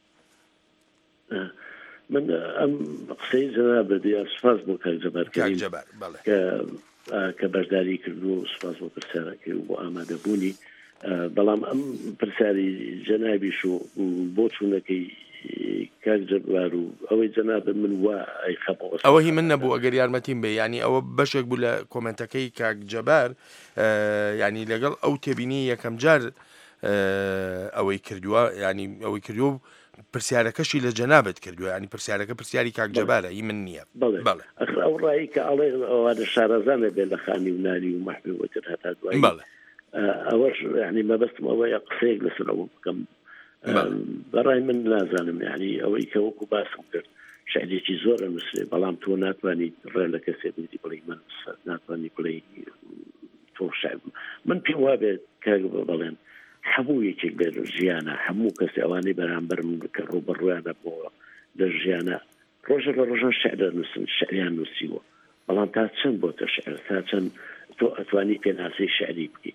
S22: من ئەم قسەی جەنابەت سوپاس بۆ کاک جەبار کەریم کە بەشداری کردو و سوپاس بۆ پرسیارەکەی و بۆ ئامادەبوونی، بەڵام ئەم پرسیاری جەنابیش و بۆ چوونەکەی کاک جەبار و ئەوەی جەنابە من وا ئەی خەبەوە
S7: ئەوە هی من نەبوو ئەگەر یارمەتیم بێ ینی ئەوە بەشێک بوو لە کۆمنتەکەی کاک جەبار ینی لەگەڵ ئەو تێبینی یەکەم جار ئەوەی کردووە ینی ئەوەی کردو پرسیارەکەشی لە جەنابەت کردووە ینی پرسیارەکە پرسیاری کاک جەبارە هی من نییە
S22: بەڵێ ئەو ڕایی کە ئەڵێ ئەوانە شارەزانە بێت لە خانی و نانی و مەحبی وەتر هەتا دوای ئەوەش ینی مەبەستم ئەوەیە قسەیەک لەسەرەوە بکەم بەڕای من نازانم ینی ئەوەی کە وەکو باسم کرد شعرێکی زۆرە نووسێ بەڵام تۆ ناتوانیت ڕێ لە کەسێ بگری بڵێ من ناتوانانی بڵێ تۆ شعر من پێم وابێت کە بڵێن هەموو یەکێک لە ژیانە هەموو کەس ئەوانەی بەرامبەر من کە ڕوبەڕویانە بۆەوە لە ژیانە ڕۆژە لە ڕۆژە شعرە نووسن شعریان نووسیوە بەڵام تا چەند بۆتە شعر تا چەند تۆ ئەتوانی پێناسەی شعری بکەیت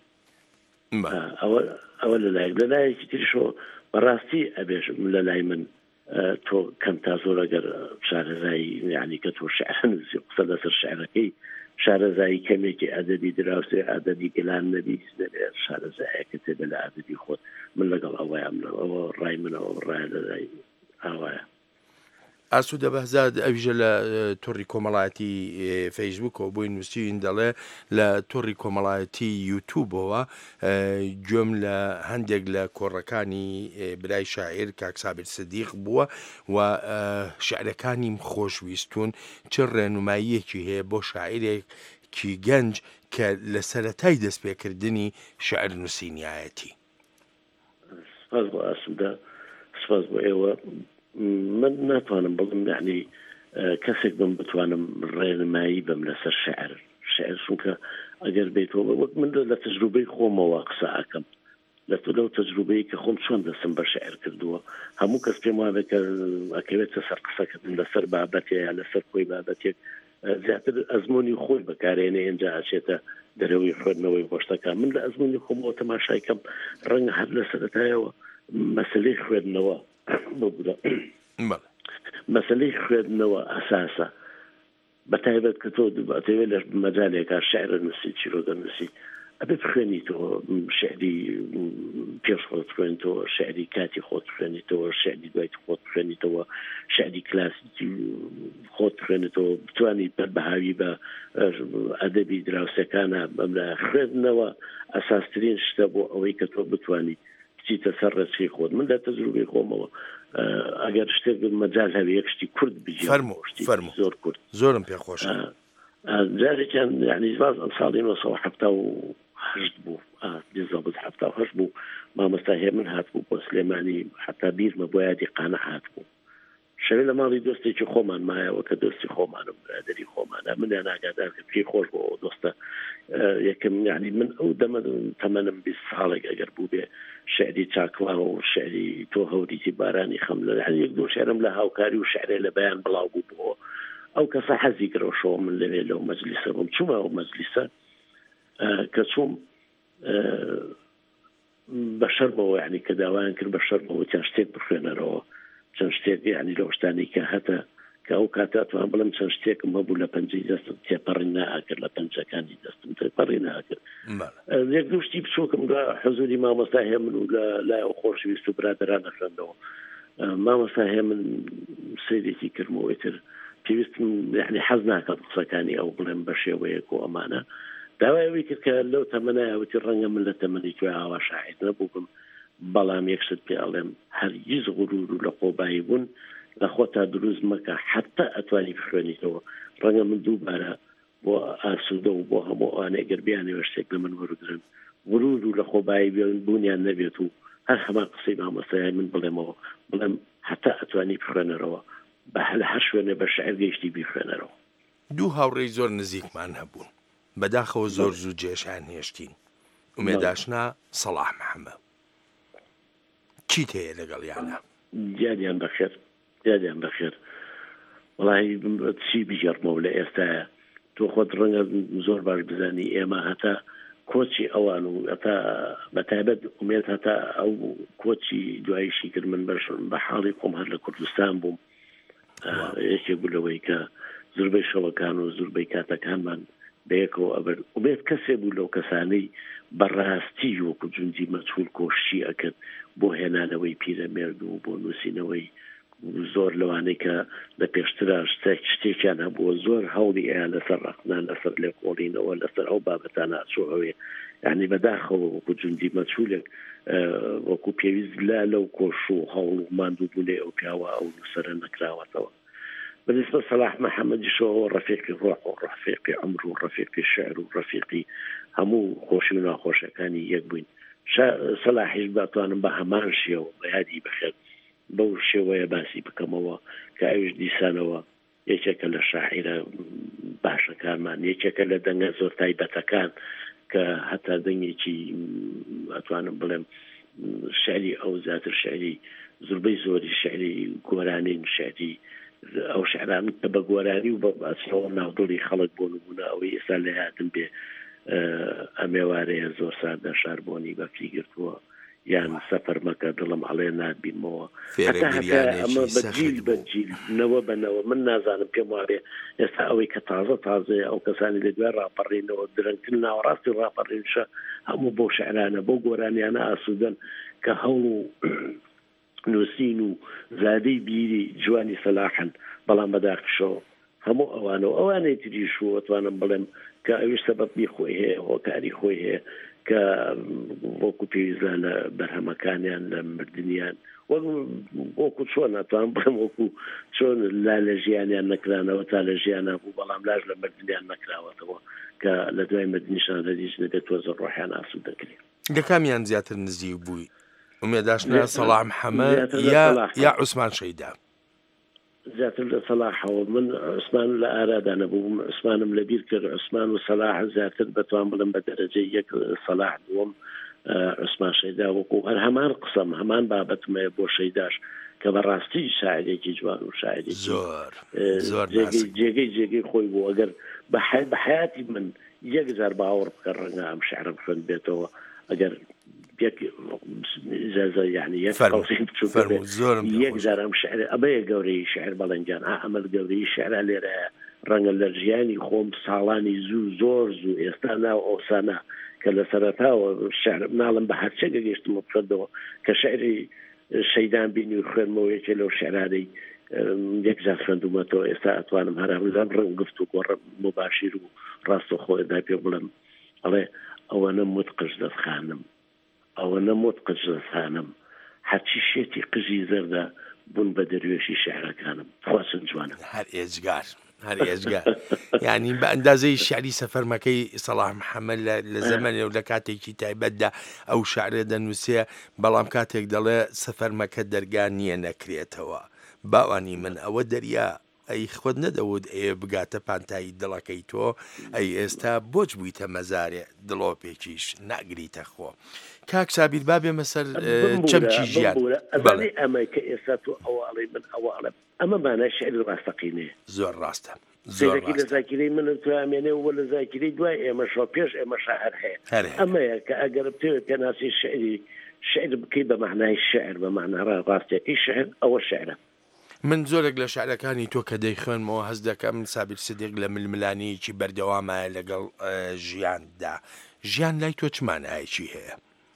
S22: ئەوە لە لایەکی تریشەوە بەڕاستی ئەبێژم لە لای من تۆ کەم تا زۆر ئەگەر شارەزایی یعنی کە تۆ شعر نووسی قسە لەسەر شعرەکەی شارەزایی کەمێکی ئەدەبی دراوسێ ئەدەبی گەلان نەبی شارەزایەکە تێدە لە ئەدەبی خۆت من لەگەڵ ئەوەیان ئەوە ڕای منەوە ڕای لەلای ئاوایە
S7: ئاسوودە بەهزاد ئەویژە لە تۆڕی کۆمەڵایەتی فەیسبوکەوە بۆی نووسین دەڵێ لە تۆڕی کۆمەڵایەتی یوتیوبەوە گوێم لە هەندێک لە کۆڕەکانی برای شاعر کاک سابر سدیق بووە و شعرەکانیم خۆشویستون چ ڕێنماییەکی هەیە بۆ شاعرێکی گەنج کە لە سەرەتای دەستپێکردنی شعر نووسینایەتی
S22: سپاس بۆ ئاسوودە سپاس بۆ ئێوە من ناتوانم بڵم یعنی کەسێک بم بتوانم ڕێنمایی بم لەسەر شعر چونکە ئەگەر بێتەوە وەک من لە تەجروبەی خۆمەوە قسە ئەکەم لە تۆ لەو تەجروبەی کە خۆم چۆن دەستم بە شعر کردووە هەموو کەس پێم وابێت کە ئەکەوێتە سەر قسەکردن لەسەر بابەتێ یا لەسەر خۆی بابەتێک زیاتر ئەزمموی خۆی بەکارێنێ ئێنجا ئاچێتە دەرەوەی خوێندنەوەی خۆشتەکە من لە ئەزمموی خۆمەوە تەماشایکەم ڕەنگە هەر لە سەرەتایەوە مەسلەی خوێندنەوە مەسلەی خوێندنەوە ئەساسە بەتایبەت کە تۆ دەبێت لە مەجالێکا شعر نووسی چیرۆگە نووسی ئەبێت خوێنیتەوە شعری پێش خۆت خوێنیتەوە شعری کاتی خۆت خوێنیتەوە شعری دوای خۆت خوێنیتەوە شعری کلاسیکی خۆت خوێنیتەوە بتوانیت بەربەهاوی بە ئەدەبی دراوسەکانە بەملا خوێندنەوە ئەساسترین شتە بۆ ئەوەی کە تۆ بتوانیت بچیتە سەر ڕێچکەی خۆت من لە تەجروبەی خۆمەوە ئەگەر شتێک مەجال هەبێ یەک شتی کورد بجێ زۆر کورد
S7: زۆرم پێخۆشە
S22: جارێکیان یعنی ساڵی 1970 بوو دیزەبت 1970 بوو مامۆستا هێمن هاتبوو بۆ سلێمانی حتا بیرمە بۆ یادی قانە هاتبوو شەوێ لە ماڵی دۆستێکی خۆمان مایەوە کە دۆستی خۆمانم برادری خۆمانە منیان ئاگادار کە پێی خۆش بۆ دۆستە یەکەم یعنی من ئەو دەمە تەمەنم 20 ساڵێک ئەگەر بوو بێ شعری چاکڵاوە و شعری تۆ هەوریتی بارانی خەم لە یەک دوو شعرم لە هاوکاری و شعرێ لە بەیان بڵاو بوو بۆ ئەو کەسە حەزی کرەوەشەوە من لەوێ لەو مەجلیسە بووم چوومە ئەو مەجلیسە کە چووم بە شەرمەوە یعنی کە داوایان کرد بە شەرمەوە چەند شتێک بخوێنەرەوە چەند شتێک یعنی لەو شتانی کە هەتە کە ئەو کاتاتوان بڵم چەند شتێکم هەبوو لە پەنجەی دەستم تێپەڕی ناکرد لە پەنجەکانی دەستم تێپەڕی ناکرد یەک دوو شتی بچووکم لە حەزوری مامۆستا هێمن و لای ئەو خۆشەویست و برادرانە خوێندەوە مامۆستا هێمن سەیرێکی کردمەوەی تر پێویستم یعنی حەز ناکات قسەکانی ئەو بڵێم بە شێوەیەک و ئەمانە داوایەوەی کرد کە لەو تەمەنایەوەتی ڕەنگە من لە تەمەنی کوێ ئاوا شاعیر نەبووم بەڵام یەکشت پێ ئەڵێم هەرگیز غرور و لە قۆبایی بوون لە خۆتا دروست مەکە حتا ئەتوانی بخوێنیتەوە ڕەنگە من دووبارە بۆ ئاسوودە و بۆ هەموو ئەوانەیە گەربیانەوە شتێک لە من وەرگرن غرور و لە خۆبایی بوونیان نەبێت و هەر هەمان قسەی مامۆستای من بڵێمەوە بڵێم حتا ئەتوانی بخوێنەرەوە بە هەر شوێنێ بە شعر گەیشتی بیخوێنەرەوە
S7: دوو هاوڕێی زۆر نزیکمان هەبوون بەداخەوە زۆر زوو جێشان هێشتین ومێداشنا سەڵاح محەممەد چیت هەیە لەگەڵیانە
S22: جادیان بەخێر جادیان بەخێر وڵی چی بژێڕمەوە لە ئێستاە تۆ خۆت ڕەنگە زۆر باش بزانی ئێمە هەتا کۆچی ئەوان و ئەتا بەتایبەت ئومێت هەتا ئەو کۆچی دواییشی کرد من بە حاڵی خۆم هەر لە کوردستان بووم یەکێک بوولەوەی کە زوربەی شەوەکان و زوربەی کاتەکانمان بەیەکەوە ئەبەر وبێت کەسێ بوو لەو کەسانەی بەڕاستی وەکو جوندی مەجهول کۆشی ئەکرد بۆ هێنانەوەی پیرەمێرد و بۆ نووسینەوەی زۆر لەوانەی کە لە پێشترا شتێکیان هەبووە زۆر هەوڵی ئەیان لەسەر ڕخنان لەسەر لێکۆڵینەوە لەسەر ئەو بابەتانە ئەچۆوەوێ یعنی بەداخەوە وەکو جوندی مەچولێک وەکو پێویست لا لەو کۆش و هەوڵ و ماندوو بوونێ ئەو پیاوە ئەو نووسەرە نەکراوەتەوە. بالنسبة صلاح محمد شو رفيقي روح ورفيقي عمر ورفيقي شعر ورفيقي همو خوشي وناخوش كان يقبين صلاح يجبطان بهمان شيء وهذه بخير بو شوية باسي بكموا كأيش دي سنوة يشكل الشاعر باشا كمان يشكل دنيا زور تايبة كان كحتى دنيا شيء أتوانا بلم شعري أو ذات الشعري زربي زوري الشعري قورانين شعري ئەو شعران کە بە گۆرانی و بەسەوە ناودڵی خەڵک بۆ نمونە ئەوەی ئێستا لە هاتن بێ ئەمێوارەیە زۆر سادە شاربۆنی بەفری گرتووە یان سەفەر مەکە دڵم هەڵێ ناتبینمەوە ئەمە بەجیل بەجیلنەوە بنەوە من نازانم پێم وابێ ئێستا ئەوەی کە تازە ئەو کەسانی لە دوای ڕاپەڕینەوە درەنگترین ناوەڕاستی ڕاپەڕینشە هەموو بۆ شعرانە بۆ گۆرانیانە ئاسوودەن کە هەوڵ و نووسین و زادەی بیری جوانی سەلاحن بەڵام بەداخشەوە هەموو ئەوانەی تریش و ئەتوانم بڵێم کە ئەوش سەبەبی خۆی هەیە هۆکاری خۆی هەیە کە وەکو پێویستە لە بەرهەمەکانیان لە مردنیان وەکو چۆن ناتوانم بڵێم وەکو چۆن لا لە ژیانیان نەکرانەوە تا لە ژیانە بوو بەڵام لاش لە مردنیان نەکراوەتەوە کە لە دوای مردنیشان دەدیش نەبێت تۆزە ڕۆحیان ئاسوود دەکرێت.
S7: لە کامیان زیاتر نزیک بووی ومێداشنا صلاح محەممەد یا عوسمان شەیدا
S22: زیاتر لە سەلاحەوە من عوسمان لە ئارادا نەبووم عوسمانم لەبیر کرد عوسمان و سەلاح زیاتر بەتوان بڵم بە دەرەجەی یەک سەلاح دووەم عوسمان شەیدا وەکو هەر هەمان قسەم هەمان بابەتمەیە بۆ شەیداش کە بەڕاستی شاعرێکی جوان و شاعرێکی
S7: زۆر
S22: جێگەی خۆی بوو ئەگەر بە حیاتی من 1000 باوەڕ بکە ڕەنگە ئەم شعرم خوێن بێتەوە ئەگەر إجازة يعني يقدر أم شعر أبي قوري شعر بلنجان عمل قوري شعر على رنگ الرجاني خوم صالاني زور يستانا أو سنة كلا سرتها والشعر نعلم بحث شيء جيشت مفردو كشعري شيدان بيني وخير موية لو شعري يقدر فندوماتو إستاء وأنا هرم رنگ قفتو قرب مباشر وراسو خوي ده بيقولن عليه أو أنا متقش ده خانم أو نموت قجز ثانم حتى شيتي قجي زردا بون بدرويشي شعر كانم خواسن جوانا
S7: هر إزجار يعني بأندازي الشعري سفر مكي صلاح محمد لزمن ولا كاتيكي تايبدا أو شعر دنوسيا بلام كاتيك دلا سفر مكة درجانية نكريتها باواني من أو دريا ئەی خۆت نەدەوت ئێ بگاتە پانتایی دڵەکەی تۆ ئەی ئێستا بۆچ بوویتە مەزارێ دڵۆپێکیش ناگریتە خۆ کاک سابیر بابێ مەسەر چەمکی ژیان
S22: ئەمە کە ئێستا تۆ ئەوڵێ من ئەوڵم ئەمەمانە شعری ڕاستەقینێ
S7: زۆر ڕاستە
S22: زۆرکی لە زاکرەی من توامێنێ وە لە زاکرەی دوای ئێمەشەوە پێش ئێمە شاعر هەیە ئەمەیە کە ئەگەر بتێت پێناسی شعر بکەی بە معنای شعر بە معنای ڕاستێکی شعر ئەوە شعرە
S7: من زۆرێک لە شعرەکانی تۆ کە دەیخوێنمەوە هەست دەکەم سابیر سدیق لە ململانیکی بەردەوامە لەگەڵ ژیاندا ژیان لای تۆ چمانایکی هەیە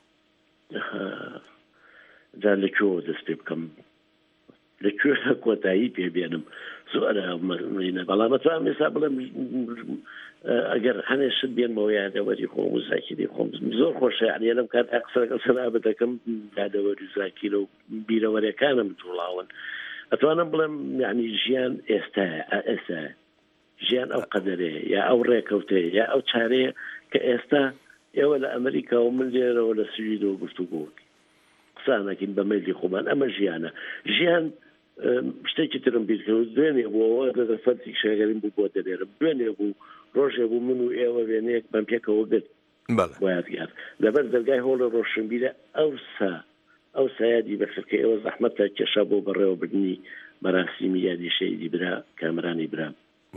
S22: جا لەکوێوە دەست پێ بکەم لەکوێ کۆتایی پێبێنم زۆرە بەڵام ئەتوانم ئێستا بڵێم ئەگەر هەنێشت بێنمەوە یادەوەری خۆم و زاکیری خۆم زۆر خۆشە یعنی لەم کات ئەقسەکە سەنابە دەکەم یادەوەری زاکیرە و بیرەوەریەکانم توڵاون ئەتوانم بڵێم یعنی ژیان ئێستا ژیان ئەو قەدەرەیە یا ئەو ڕێکەوتەیە یا ئەو چارەیە کە ئێستا ئێوە لە ئەمریکا و من لێرەوە لە سویدەوە گفتوگۆکی قسانەکەین بە مەیلی خۆمان ئەمە ژیانە ژیان شتێکی ترم بیرکەوت دوێنێ بووەوە دەفەرسی شەگەریم بوو بۆ دەلێرم دوێنێ بوو ڕۆژێ بوو من و ئێوە وێنەیەک بەم پێکەوە گرت بۆیاتگار لەبەر دەرگای هۆڵە ڕۆشنبیرە ئەو سایادی بەخرکە ئێوە زەحمەتە کێشە بۆ بەڕێوەبردننی مەراسیمی یادی شەیدی برا کامرانی برام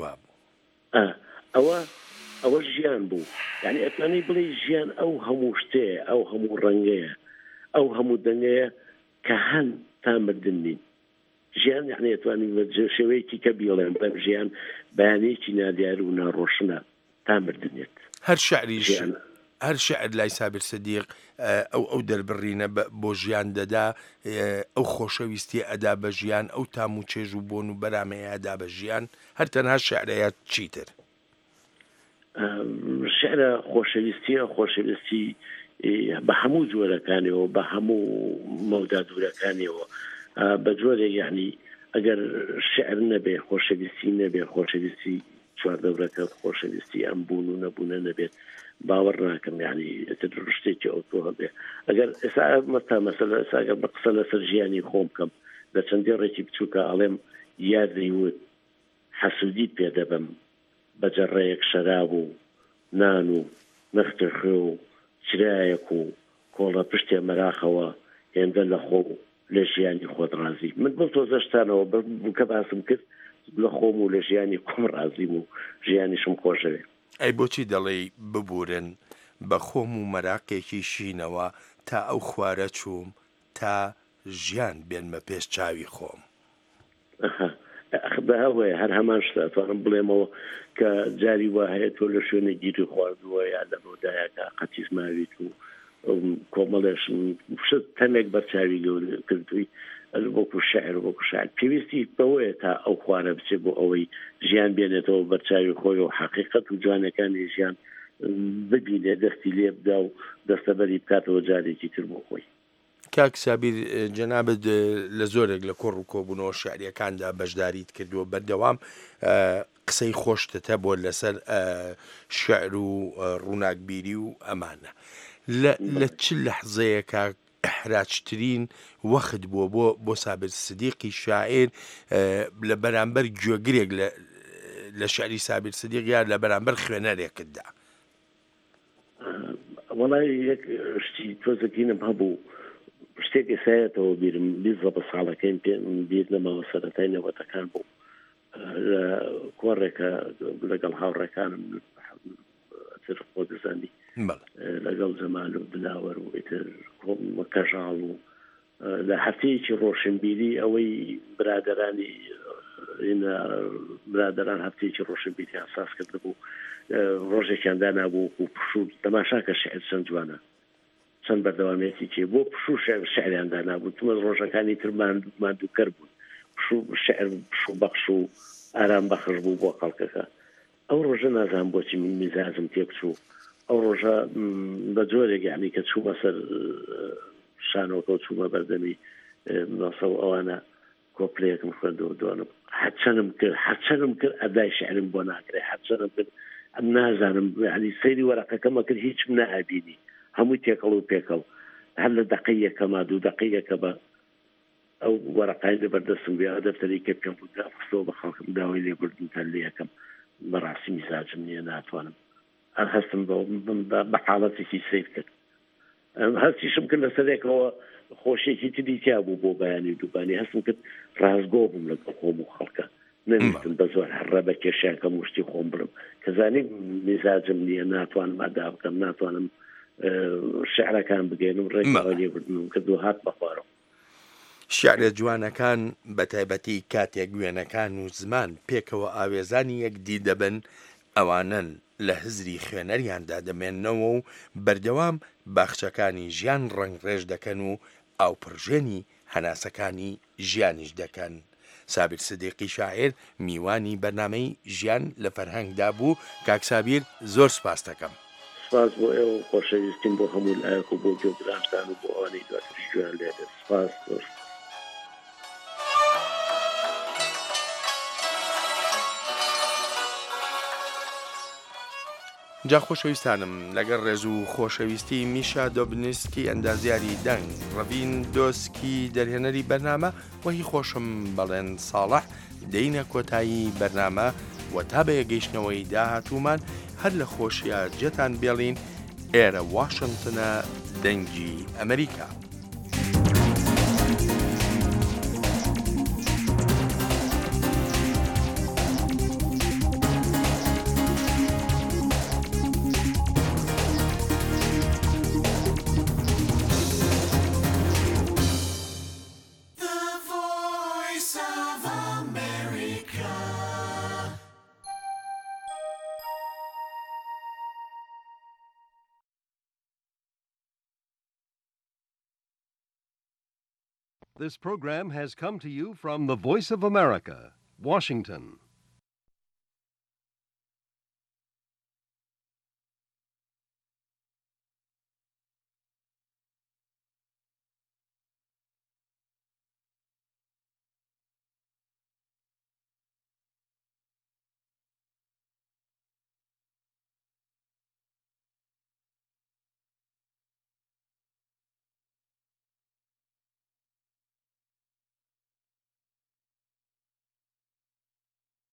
S22: ئەوە ژیان بوو یعنی ئەتوانی بڵێ ژیان ئەو هەموو شتەیە ئەو هەموو ڕەنگەیە ئەو هەموو دەنگەیە کە هەن تا مردن نین ژیان یعنی ئەتوانی شێوەیەکی کە بیڵێن بەم ژیان بەیانەیەکی نادیار و ناڕۆشنە تا مردنێت
S7: هەر شعری ژیان هەر شعر لای سابر سەدیق ئەو دەربڕینە بۆ ژیان دەدا ئەو خۆشەویستی ئەدا بە ژیان ئەو تام و چێژ و بۆن و بەرامەیە ئەدا بە ژیان هەر تەنها شعرەیە چیتر
S22: شعرە خۆشەویستی بە هەموو جۆرەکانەوە بە هەموو مەودا دوورەکانەوە بە جۆرێک یعنی ئەگەر شعر نەبێ خۆشەویستی نەبێ خۆشەویستی چواردەورەکە خۆشەویستی ئەم بوون و نەبوونە نەبێت باوەڕ ناکەم یعنی شتێکی ئەوتۆ هەبێ ئەگەر ئێستا مەستا مەسەلە ئێساگەر بە قسە لەسەر ژیانی خۆم بکەم لە چەندی ڕێکی بچووکە ئەڵێم یادەیوت حەسودیت پێ دەبم بە جەڕەیەک شەراب و نان و نەختە خوێ و چرایەک و کۆڵە پشتێ مەراخەوە هێندە لە خۆ لە ژیانی خۆت ڕازی من بڵ تۆزەشتانەوە کە باسم کرد لە خۆم و لە ژیانی خۆم ڕازیم و ژیانیشم خۆشەوێ
S7: ئەی بۆچی دەڵێ ببورن بە خۆم و مەراقێکی شینەوە تا ئەو خوارە چووم تا ژیان بێنمە پێش چاوی خۆم
S22: بەهەوەیە هەر هەمان شتاتوانم بڵێمەوە کە جاری وا هەیە تۆ لە شوێنە گیری خواردووە یا لە ڕۆدایەکە قەتیس ماویت و کۆمەڵێش شت تەمێک بەرچاوی گەورە کردووی وەکو شعر وەکو شعر پێویستی بەوەیە تا ئەو خوارە بچێت بۆ ئەوەی ژیان بێنێتەوە بەرچاوی خۆی و حقیقەت و جوانەکانی ژیان ببینێ دەستی لێ بدا و دەستەبەری بکاتەوە جارێکی تر بۆ خۆی
S7: کاک سابیر جەنابەت لە زۆرێک لە کۆڕ و کۆبوونەوە شعریەکاندا بەشداریت کردووە بەردەوام قسەی خۆشتتە بۆ لەسەر شعر و ڕووناکبیری و ئەمانە لە چ لەحزەیەکە ئەحراجترین وەخت بووە بۆ سابر سدیقی شاعر لە بەرامبەر گوێگرێک لە شعری سابر سدیق یان لە بەرامبەر خوێنەرێکتدا
S22: وەڵای یەک شتی تۆزەکینم هەبوو شتێک ئێسایەتەوە بیرم بیزە بە ساڵەکەیم پێ بیر نەماوە سەرەتای نەوەتەکان بوو لە کۆڕێکە لەگەڵ هاوڕێکانم خۆ دەزانی لەگەڵ جەمال و بلاوەر و ئیتر کەژاڵ و لە هەفتەیەکی ڕۆشنبیری ئەوەی برادران هەفتەیەکی ڕۆشنبیری ئاساس کرده بوو ڕۆژێکیان دانابوو و پشوو تەماشاکە شعر چەند جوانە چەند بەردەوامێتی چێ بۆ پشوو شعریان دانابوو تمە ڕۆژەکانی تر ماندووکەر بوون شعر پشوو بەخش و ئارام بەخش بوو بۆ خەڵکەکە ئەو ڕۆژە نازان بۆچی من میزازم تێ بچوو ئەو ڕۆژە بە جۆرێک یعنی کە چوومە سەر شانۆکە و چوومە بەردەمی ناسە و ئەوانە کۆپلەیەکم خوێندەوە دوانم حەچەنم کرد ئەدای شعرم بۆ ناکرێ حەچەنم کرد ئەم نازانم یعنی سەیری وەرەقەکەمە کرد هیچم نەهابینی هەمووی تێکەڵ و پێکەڵ هەر لە دەقەیەکەما دوو دەقەیەکە بە ئەو وەرەقای لەبەردەستم بێ دەفتەری کە پێم بوو خستەوە بە خەڵکم داوای لێبوردن تا لێ یەکەم بەڕاستی میزاجم نییە ناتوانم ئەم هەستم بە حاڵەتێکی سیر کرد هەستیشم کرد لەسەرێکەوە خۆشێکی تری تیا بوو بۆ بەیانی دووبانی هەستم کرد ڕازگۆ بووم لەگەڵ خۆم و خەڵکە نەویستم بە زۆر هەڕە بە کێشیانکە مشتی خۆم برم کەزانی میزاجم نییە ناتوانم ئادا بکەم ناتوانم شعرەکان بگەێنم ڕێکەوە لێبردنم کردو هات بەخوارەوە
S7: شعرە جوانەکان بە تایبەتی کاتێک وێنەکان و زمان پێکەوە ئاوێزانی یەکدی دەبن ئەوانن لە هزری خوێنەریاندا دەمێننەوە و بەردەوام باخچەکانی ژیان ڕنگڕێژ دەکەن و ئاوپڕژێنی هەناسەکانی ژیانیش دەکەن سابر سدیقی شاعر میوانی بەرنامەی ژیان لە فەرهەنگدا بوو کاک سابیر زۆر سپاس دەکەم
S22: سپاس بۆ ئێوە خۆشەویستیم بۆ هەموو لایەک و بۆ گوێگرانتان و بۆ ئەوانەی دواتری گوێیان لێدە سپاس زۆر
S7: جا خۆشەویستانم لەگەڵ ڕێز و خۆشەویستی میشا دۆبنسکی ئەندازیاری دەنگ ڕەڤین دۆسکی دەرهێنەری بەرنامە وەهی خۆشم بەڵێن ساڵح دەینە کۆتایی بەرنامە و تا بە یەگەیشتنەوەی داهاتوومان هەر لە خۆشیە جێتان بێڵین ئێرە واشنگتنە دەنگی ئەمریکا.
S4: This program has come to you from the Voice of America, Washington.